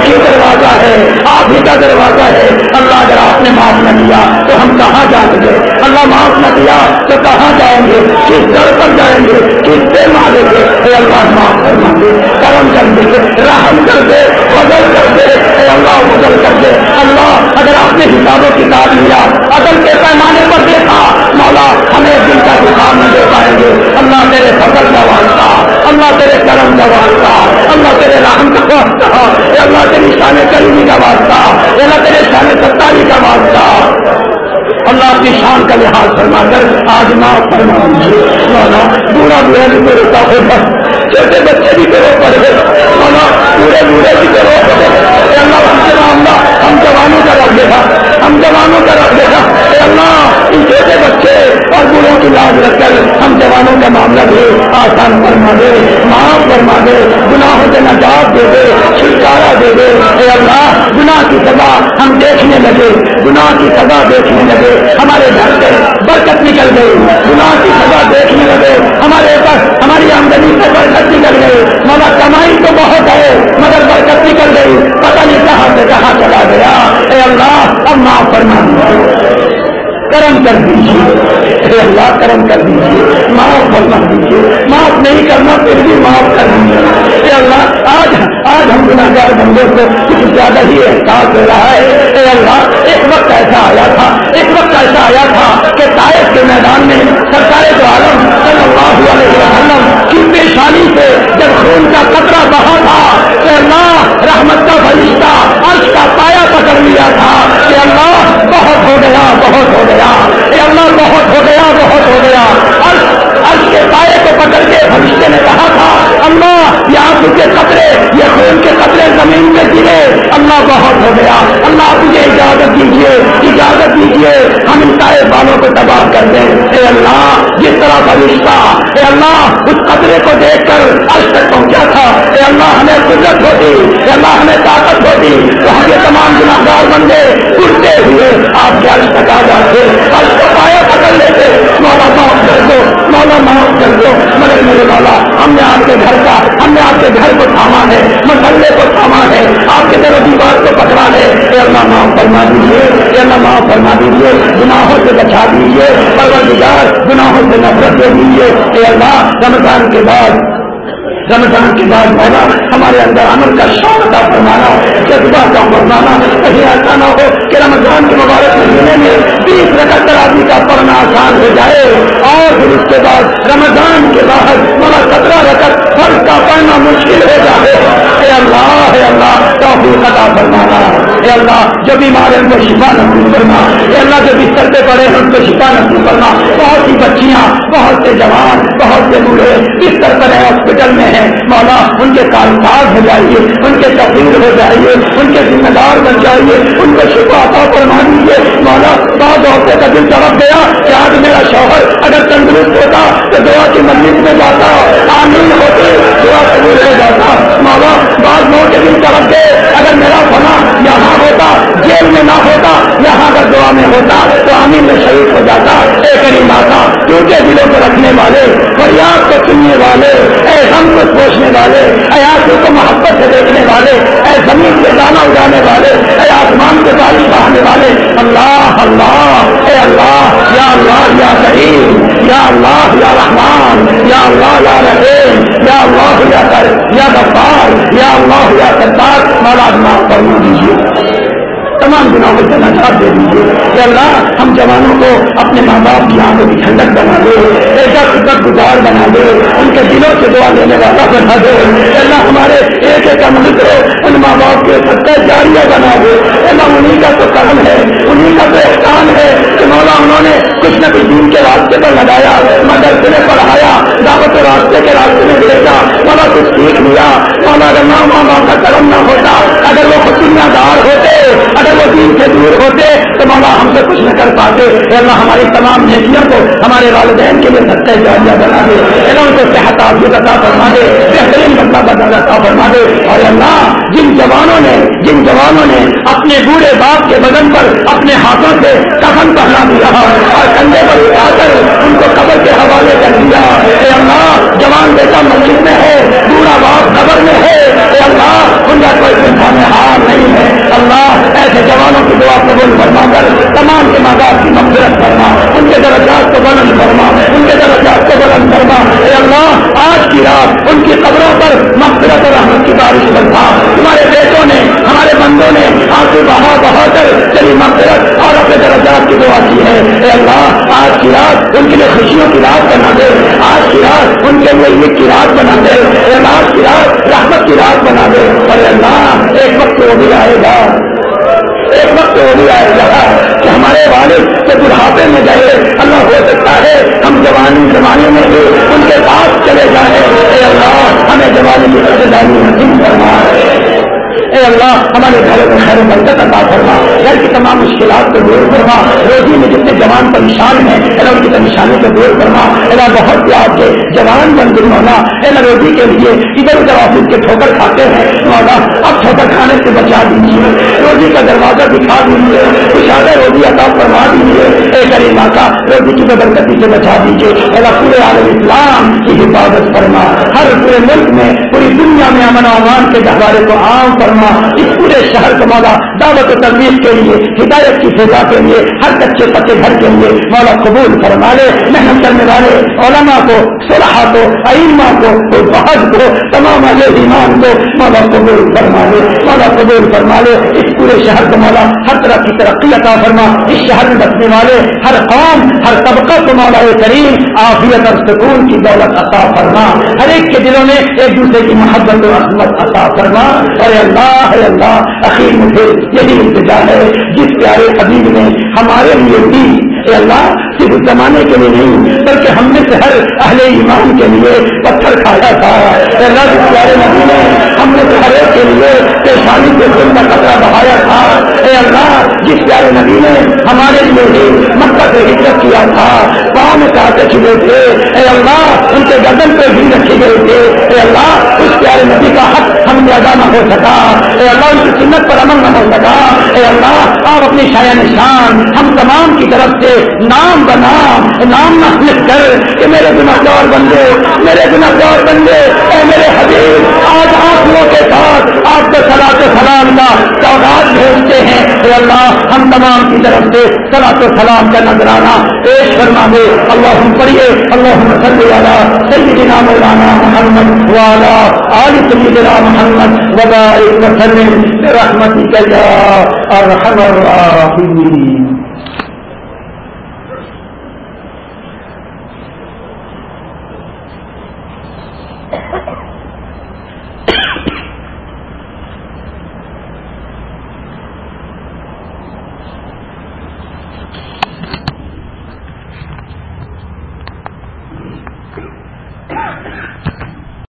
Speaker 1: اللہ تیری شان کریمی کا واسطہ، اللہ تیرے شان ستاری کا واسطہ، اللہ اپنی شان کا لحاظ فرما کر آج معاف فرما دیجیے مولا، بوڑھا بوڑھا بھی تو روتا ہوگا، چھوٹے بچے بھی تو رو پڑے مولا، بوڑھے بوڑھے بھی تو رو پڑے، اے اللہ ہم سے معاملہ ہم جوانوں کا رکھ دے گا، ہم جوانوں کا رکھ دے گا، اے اللہ ان چھوٹے بچے اور بوڑھوں کی لاج رکھ کر ہم جوانوں کا معاملہ بھی آسان فرما دے، معاف فرما دے، گناہوں سے نجات دے دے، چھٹکارا دے دے، اے اللہ گناہ کی سزا ہم دیکھنے لگے، گناہ کی سزا دیکھنے لگے، ہمارے گھر سے برکت نکل گئی، گناہ کی سزا دیکھنے لگے، ہمارے اوپر ہماری آمدنی سے برکت نکل گئی، مگر کمائی تو بہت ہے مگر برکت نکل گئی، پتہ نہیں کہاں سے کہاں چلا گیا، اے اللہ اب معاف فرما دیجیے، کرم کر دیجیے، اے اللہ کرم کر دیجیے، معاف فرما دیجیے، معاف نہیں کرنا پھر بھی معاف کر دیجیے، اے اللہ آج ہم گناہگار بندوں کو کچھ زیادہ ہی احساس ہو رہا ہے، اے اللہ ایک وقت ایسا آیا تھا، ایک وقت ایسا آیا تھا کہ طائف کے میدان میں سرکار دو عالم صلی اللہ علیہ وسلم کی پیشانی سے جب خون کا قطرہ بہا تھا، اے اللہ رحمت کا فرشتہ عرش کا پایا پکڑ لیا تھا، اے اللہ بہت ہو گیا، بہت ہو گیا، اے اللہ بہت ہو گیا، بہت ہو گیا، عرش کے پائے کو پکڑ کے فرشتے نے کہا تھا اللہ یہ آنسو کے قطرے، یہ خون کے قطرے زمین پہ گرے، اللہ بہت ہو گیا، اللہ تجھے اجازت دیجیے، اجازت دیجیے ہم ان طائف والوں کو تباہ کر دیں، اے اللہ جس طرح فرشتہ اے اللہ اس قطرے کو دیکھ کر عرش تک پہنچا تھا، اے اللہ ہمیں قدرت ہوتی، اے اللہ ہمیں طاقت ہوتی تو ہم یہ تمام گناہگار بندے اڑتے ہوئے آپ کے عرش تک آ جاتے، عرش کا پایا پکڑ لیتے، مولا معاف کر دو، مولا معاف کر دو، مگر میرے مولا ہم نے آپ کے گھر کا، ہم نے آپ کے گھر کو تھاما ہے، مسلے کو تھاما ہے، آپ کے طرف دیوار کو پکڑا ہے، اے اللہ معاف فرما دیجیے، اے اللہ معاف فرما دیجیے، گناہوں سے بچا دیجیے، پروردگار گناہوں سے نفرت دے دیجیے، اے اللہ رمضان کے بعد مولا ہمارے اندر عمل کا شوق عطا فرمانا، جذبہ کا فرمانا، کہیں ایسا نہ ہو کہ رمضان کے مبارک مہینے میں 20 رکعت تراویح کا پڑھنا آسان ہو جائے اور پھر اس کے بعد رمضان کے بعد مولا 17 رکعت فرض کا پڑھنا مشکل ہو جائے، اے اللہ توفیق عطا فرمانا، اے اللہ جو بیمار ہیں ان کو شفا نصیب کرنا، اے اللہ جو بستر پہ پڑے ہیں ان کو شفا نصیب کرنا، بہت سی بچیاں، بہت سے جوان، بہت سے بوڑھے بستر پر ہاسپٹل میں ہیں، مولا ان کے کارساز ہو جائیے، ان کے تفریح ہو جائیے، ان کے ذمہ دار بن جائیے، ان کو شفا عطا فرما دیجیے، مولا بعض عورتوں کا دل تڑپ گیا کہ آج میرا شوہر اگر تندرست ہوتا تو دعا کی مجلس میں جاتا، آمین ہوتی، دعا قبول ہو جاتا، مولا بعض لوگوں کے دل تڑپ گئے اگر میرا فلاں یہاں ہوتا، جیل میں نہ ہوتا، یہاں اگر دعا میں ہوتا تو آمین میں شہید ہو جاتا، اے کریم آقا ٹوٹے دلوں کو رکھنے والے، فریاد کو سننے والے، اے غم کو پوچھنے والے، اے آنسو کو محبت سے دیکھنے والے، اے زمین سے دانا اگانے والے، اے آسمان سے بارش بہانے والے، اللہ اللہ، اے اللہ یا کریم، یا اللہ یا رحمان، یا اللہ یا رحیم، یا اللہ یا غفار، یا اللہ یا ستار، مولا معاف فرما دیجیے، تمام گناہوں سے نجات دے دیجیے، کہ اللہ ہم جوانوں کو اپنے ماں باپ کی آنکھوں کی ٹھنڈک بنا دے، ایسا خدمت گزار بنا دے، ان کے دلوں سے دعا لینے والا بنا دے، اللہ ہمارے ایک ایک عمل کو ان ماں باپ کے صدقہ جاریہ بنا دے، اللہ انہیں کا تو کرم ہے، انہیں کا تو احسان ہے کہ مولا انہوں نے کچھ نہ کچھ دین کے راستے پر لگایا، مدرسے میں پڑھایا، دعوت راستے کے راستے میں بھیجا، مولا کچھ سیکھ لیا، مولا اگر ماں باپ کا کرم نہ ہوتا، اگر وہ خود دنیا دار ہوتے، اگر وہ دین سے دور ہوتے تو مولا ہم سے کچھ نہ کر پاتے، اے اللہ ہماری تمام نیکیوں کو ہمارے والدین کے لیے صدقہ جاریہ بنا دے، اے اللہ ان کو صحت عافیت عطا فرما دے، بہترین بدلہ بدل عطا فرما دے، اور اللہ جن جوانوں نے اپنے بوڑھے باپ کے بدن پر اپنے ہاتھوں سے کفن پہنا دیا اور کندھے پر اٹھا کر ان کو قبر کے حوالے کر دیا، اے اللہ جوان بیٹا مسجد میں ہے، بوڑھا باپ قبر میں ہے، اے اللہ ان کا کوئی انسان حال نہیں ہے، اللہ ایسے جوانوں کی دعا قبول فرما کر تمام کے ماں باپ کی مغفرت فرما، ان کے درجات کو بلند فرما، ان کے درجات کو بلند فرما، اے اللہ آج کی رات ان کی قبروں پر مغفرت اور رحمت کی بارش برسا، ہمارے بیٹوں نے ہمارے بندوں نے آنسو بہا کر تیری مغفرت اور اپنے درجات کی دعا کی ہے، اے اللہ آج کی رات ان کے لیے خوشیوں کی رات بنا دے، آج کی رات ان کے لیے عید کی رات بنا دے، اے اللہ آج کی رات رحمت کی رات بنا دے، اور اے اللہ ایک وقت والد کے بڑھاپے میں گئے، اللہ ہو سکتا ہے ہم جوانی زمانے میں بھی ان کے پاس چلے جائیں، اے اللہ ہمیں جوانی کی قدردانی نصیب فرما، اے اللہ ہمارے گھروں میں خیر و برکت عطا فرما، گھر کی تمام مشکلات کو دور فرما، روزی میں جتنے جوان پریشان ہیں اللہ ان کی پریشانی کو دور فرما، اللہ بہت پیار کے جوان بن گئے مولا، اللہ روزی کے لیے ادھر ادھر آفس کے ٹھوکر کھاتے ہیں مولا، اب ٹھوکر کھانے سے بچا دیجیے، روزی کا دروازہ دکھا دیجیے، کشادہ روزی عطا فرما دیجیے، اے کریم آقا روزی کی برکتی سے بچا دیجیے، اللہ پورے عالم اسلام کی حفاظت فرما، ہر پورے ملک میں پوری دنیا میں امن و امان کے گہوارے کو عام فرما، اس پورے شہر کو مولا دعوت و تبلیغ کے لیے، ہدایت کی فضا کے لیے، ہر کچے پکے گھر کے لیے مولا قبول فرما لے، محنت کرنے والے علماء کو، صلحاء کو، ائمہ کو، فقہاء کو، تمام اہل ایمان کو مولا قبول فرما لے، مولا قبول فرما لے، اس پورے شہر کو مولا ہر طرح کی ترقی عطا فرما، اس شہر میں بسنے والے ہر قوم ہر طبقہ کو مولا کریم عافیت اور سکون کی دولت عطا فرما، ہر ایک کے دلوں میں ایک دوسرے کی محبت و رحمت عطا فرما، اور اللہ اخیر میں پھر یہی التجا ہے جس پیارے حبیب نے ہمارے لیے بھی، اے اللہ صرف زمانے کے لیے نہیں بلکہ ہم میں سے ہر اہل ایمان کے لیے پتھر کھایا تھا، اے اللہ جس پیارے نبی نے ہم میں سے ہر ایک کے لیے پیشانی سے خون کا قطرہ بہایا تھا، اے اللہ جس پیارے نبی نے ہمارے لیے ہی مکہ سے ہجرت کیا تھا، پاؤں میں کانٹے چھلے تھے، اے اللہ ان کے گردن پہ بھی رکھے گئے تھے، اے اللہ اس پیارے نبی کا حق ہم سے ادا نہ ہو سکا، اے اللہ ان کی سنت پر عمل نہ ہو سکا، اے اللہ آپ اپنی شایع نشان ہم تمام کی طرف سے نام بنا نام نہ کر کہ میرے گنہگار بندے، میرے گنہگار بندے، اے میرے حبیب آج آنکھوں کے ساتھ آپ کو صلاۃ و سلام کا سوغات بھیجتے ہیں، اے اللہ ہم تمام کی طرف سے صلاۃ و سلام کا نذرانہ پیش فرما دے، اللہم پڑھیے اللہم صلی علی سیدنا مولانا محمد وعلی آل سیدنا محمد وبارک وسلم برحمتک یا ارحم الراحمین۔